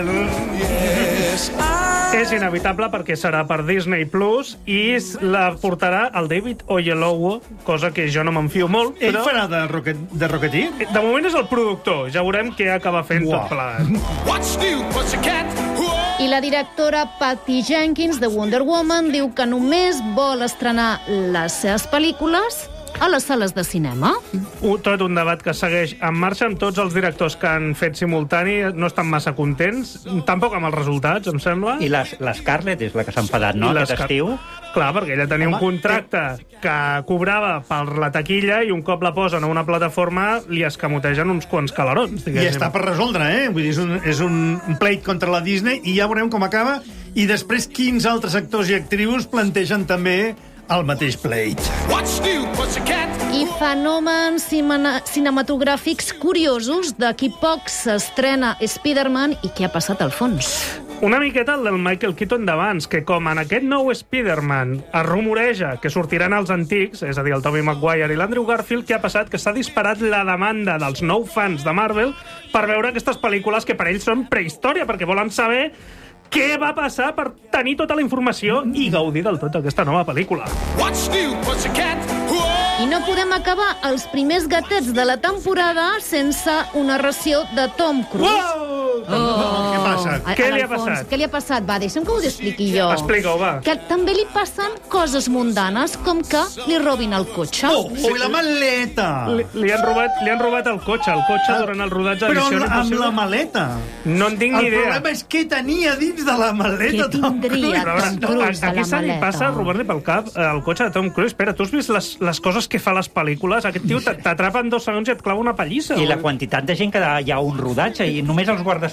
És inevitable perquè serà per Disney Plus i es- la portarà el David Oyelowo, cosa que jo no m'enfio molt, Ell però farà de, rocket, de Rocketeer? de moment és el productor. Ja veurem què acaba fent Uau. tot plegat. What's new, pussycat? I la directora Patty Jenkins, de Wonder Woman, diu que només vol estrenar les seves pel·lícules a les sales de cinema. Un, tot un debat que segueix en marxa amb tots els directors que han fet simultani, no estan massa contents, tampoc amb els resultats, em sembla. I les- l'Scarlett és la que s'ha enfadat, no, I aquest l'Scar- estiu? Clar, perquè ella tenia un contracte que cobrava per la taquilla i un cop la posen a una plataforma li escamotegen uns quants calarons, I diguéssim. està per resoldre, eh? Vull dir, és un, és un, un pleit contra la Disney i ja veurem com acaba. I després quins altres actors i actrius plantegen també el mateix pleit. What's new, pussycat? I fenòmens cimana- cinematogràfics curiosos. D'aquí poc s'estrena Spider-Man i què ha passat al fons? Una miqueta el del Michael Keaton d'abans, que com en aquest nou Spider-Man es rumoreja que sortiran els antics, és a dir, el Tobey Maguire i l'Andrew Garfield, què ha passat? Que s'ha disparat la demanda dels nou fans de Marvel per veure aquestes pel·lícules que per ells són prehistòria, perquè volen saber què va passar per tenir tota la informació i gaudir del tot aquesta nova pel·lícula. What's new, pussycat? I no podem acabar els primers gatets de la temporada sense una ració de Tom Cruise. Wow! Oh. Què passa? A- Què en li el ha passat? Fons, què li ha passat? Va, deixa'm que ho expliqui jo. Explica-ho, va. Que també li passen coses mundanes, com que li robin el cotxe. Oh, oh, i la maleta! Li, li, han robat, li han robat el cotxe, el cotxe durant el rodatge de Però Missió amb, amb Impossible. la maleta. No en tinc ni El idea. problema és què tenia dins de la maleta. Què Tom tindria Cruise. Però, a Tom veure, Cruise a a qui la se li maleta? passa robar-li pel cap eh, el cotxe de Tom Cruise? Espera, tu has vist les, les coses que fa a les pel·lícules? Aquest tio t- t'atrapa en dos segons i et clava una pallissa. I la o- quantitat de gent que hi ha un rodatge i només els guardes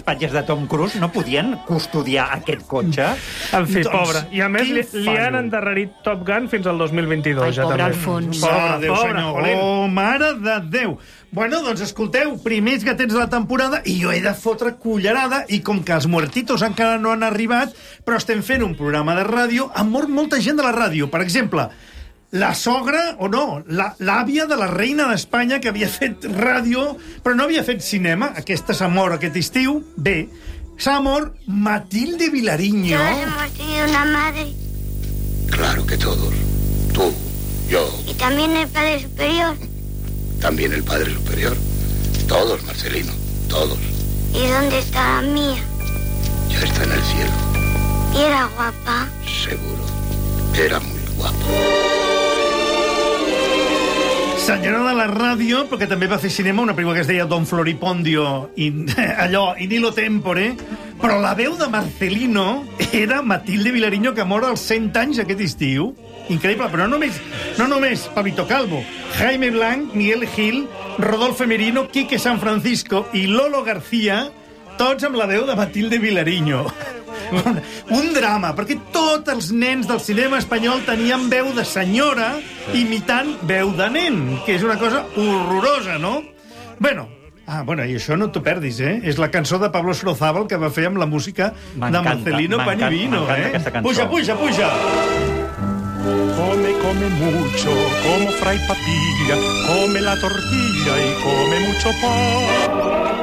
espatlles de Tom Cruise no podien custodiar aquest cotxe. En fi, Doncs, pobre. I a més li, quin li han fallo. endarrerit Top Gun fins al dos mil vint-i-dos. Ai, ja, pobre també. Alfons. Pobre, Mare de Déu, pobre, senyor. jolín. Oh, mare de Déu. Bueno, doncs escolteu, primers gatets de la temporada i jo he de fotre cullerada i com que els muertitos encara no han arribat, però estem fent un programa de ràdio, ha mort molta gent de la ràdio. Per exemple, la sogra, o no, la- l'àvia de la reina d'Espanya que havia fet ràdio, però no havia fet cinema. Aquesta s'ha mort aquest estiu. Bé, s'ha mort Matilde Vilariño. Todos hemos tenido una madre Claro que todos. Tú, yo, y también el Padre Superior. también el Padre Superior. Todos, Marcelino, todos. ¿Y dónde está la mía? Ya está en el cielo, ¿Y era guapa? seguro. Era muy guapo. Senyora de la ràdio, perquè també va fer cinema, una pel·lícula que es deia Don Floripondio, i allò, i Nilo Tempore, però la veu de Marcelino era Matilde Vilariño, que mor als cent anys aquest estiu. Increïble, però no només, no només Pablito Calvo, Jaime Blanc, Miguel Gil, Rodolfo Merino, Quique San Francisco i Lolo García, tots amb la veu de Matilde Vilariño. Un, un drama, perquè tots els nens del cinema espanyol tenien veu de senyora imitant veu de nen, que és una cosa horrorosa, no? Bueno, ah, bueno, i això no t'ho perdis, eh? És la cançó de Pablo Sorozábal que va fer amb la música de Marcelino Pan y Vino, eh? Puja, puja, puja! Come, come mucho, como Fray Papilla, come la tortilla y come mucho pan.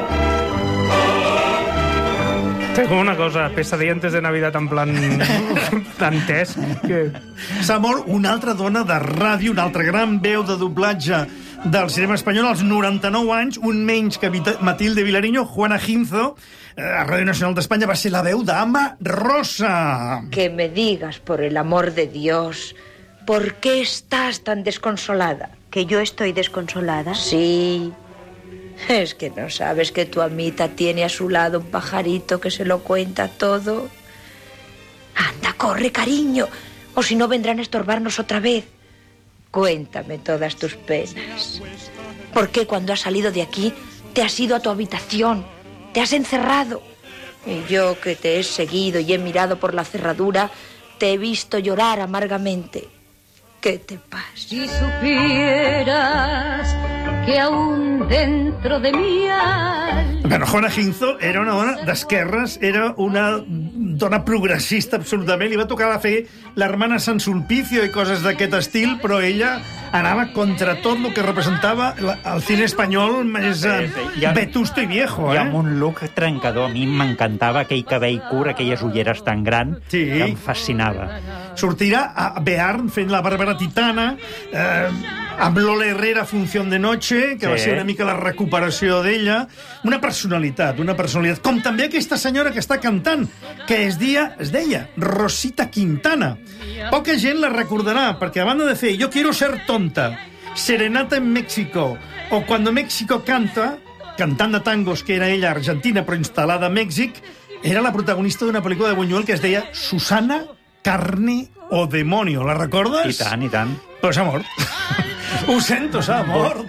Tengo una cosa, pesadillas de Navidad en plan dantesc. Que... S'ha mort una altra dona de ràdio, una altra gran veu de doblatge del cinema espanyol als noranta-nou anys, un menys que Matilde Vilariño, Juana Ginzo, a Radio Nacional d'Espanya, va ser la veu d'Ama Rosa. Que me digas, por el amor de Dios, ¿por qué estás tan desconsolada? ¿Que yo estoy desconsolada? Sí. Es que no sabes que tu amita tiene a su lado un pajarito que se lo cuenta todo. Anda, corre, cariño, o si no vendrán a estorbarnos otra vez. Cuéntame todas tus penas. ¿Por qué cuando has salido de aquí te has ido a tu habitación? Te has encerrado. Y yo que te he seguido y he mirado por la cerradura, te he visto llorar amargamente. ¿Qué te pasa? Si supieras que aún dentro de mi alma... Bueno, Juana Ginzo era una dona d'esquerres, era una dona progressista absolutament, li va tocar fer l'Hermana San Sulpicio i coses d'aquest estil, però ella anava contra tot el que representava el cine espanyol més eh, vetusto i viejo, eh? I amb un look trencador. A mi m'encantava aquell cabell curt, aquelles ulleres tan gran, sí, que em fascinava. Sortirà a Bearn fent la Bàrbara Titana, eh, amb Lola Herrera, Función de Noche, que sí, va ser una mica la recuperació d'ella. Una personalitat, una personalitat. Com també aquesta senyora que està cantant, que es, dia, es deia Rosita Quintana. Poca gent la recordarà, perquè a banda de fer Yo quiero ser tonta, Serenata en México, o Cuando México canta, cantant de tangos, que era ella argentina però instal·lada a Mèxic, era la protagonista d'una pel·lícula de Buñuel que es deia Susana, Carne o Demonio. La recordes? I tant, i tant. Però s'ha mort. Ho sento, s'ha mort.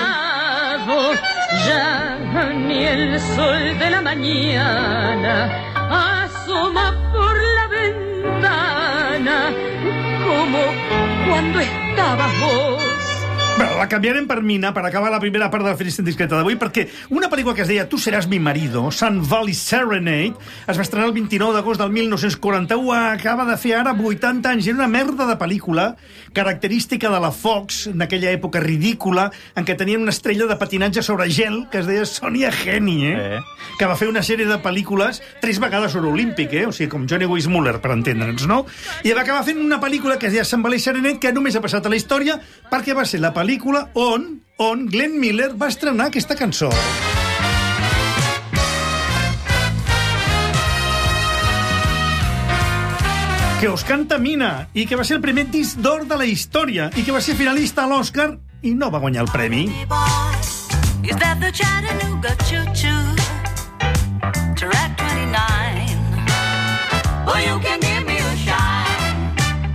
Ya ni el sol de la mañana asoma por la ventana como cuando estábamos. Bueno, la canviarem per Mina per acabar la primera part de la Finestra Indiscreta d'avui, perquè una pel·lícula que es deia Tu seràs mi marido, Sun Valley Serenade, es va estrenar el vint-i-nou d'agost del mil nou-cents quaranta-u, acaba de fer ara vuitanta anys, era una merda de pel·lícula característica de la Fox, en aquella època ridícula, en què tenien una estrella de patinatge sobre gel que es deia Sonia Geni, eh? eh? que va fer una sèrie de pel·lícules tres vegades oro olímpic, eh? O sigui, com Johnny Weissmuller, per entendre'ns, no? I va acabar fent una pel·lícula que es deia Sun Valley Serenade, que només ha passat a la història perquè va ser la pel·lícula on, on Glenn Miller va estrenar aquesta cançó. Que us canta Mina, i que va ser el primer disc d'or de la història, i que va ser finalista a l'Oscar i no va guanyar el premi. Is that the Chattanooga choo-choo to Route twenty-nine? Oh, you can give me a shine.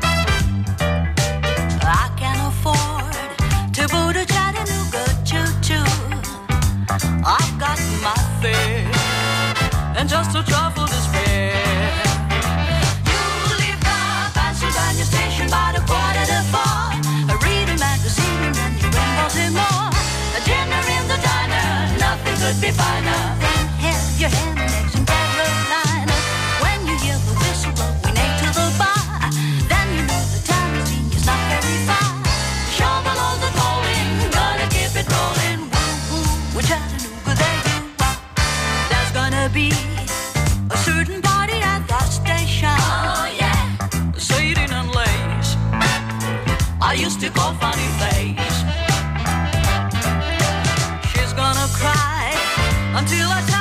I can afford to boot a Chattanooga choo-choo. I've got my fare. and just a truffle despair. You leave the Pennsylvania station by the quarter to four. Read a magazine and then you're in Baltimore. A dinner in the diner, nothing could be finer. Then have your ham and eggs in Carolina. When you hear the whistle blowing eight to the bar, then you know the town is seen is not very far. Show below the calling, gonna keep it rolling. Woo woo, we're Chattanooga, there you are. There's gonna be a certain party at the station. Oh yeah, Sadie and Lace, I used to call Funny Face. She's gonna cry until I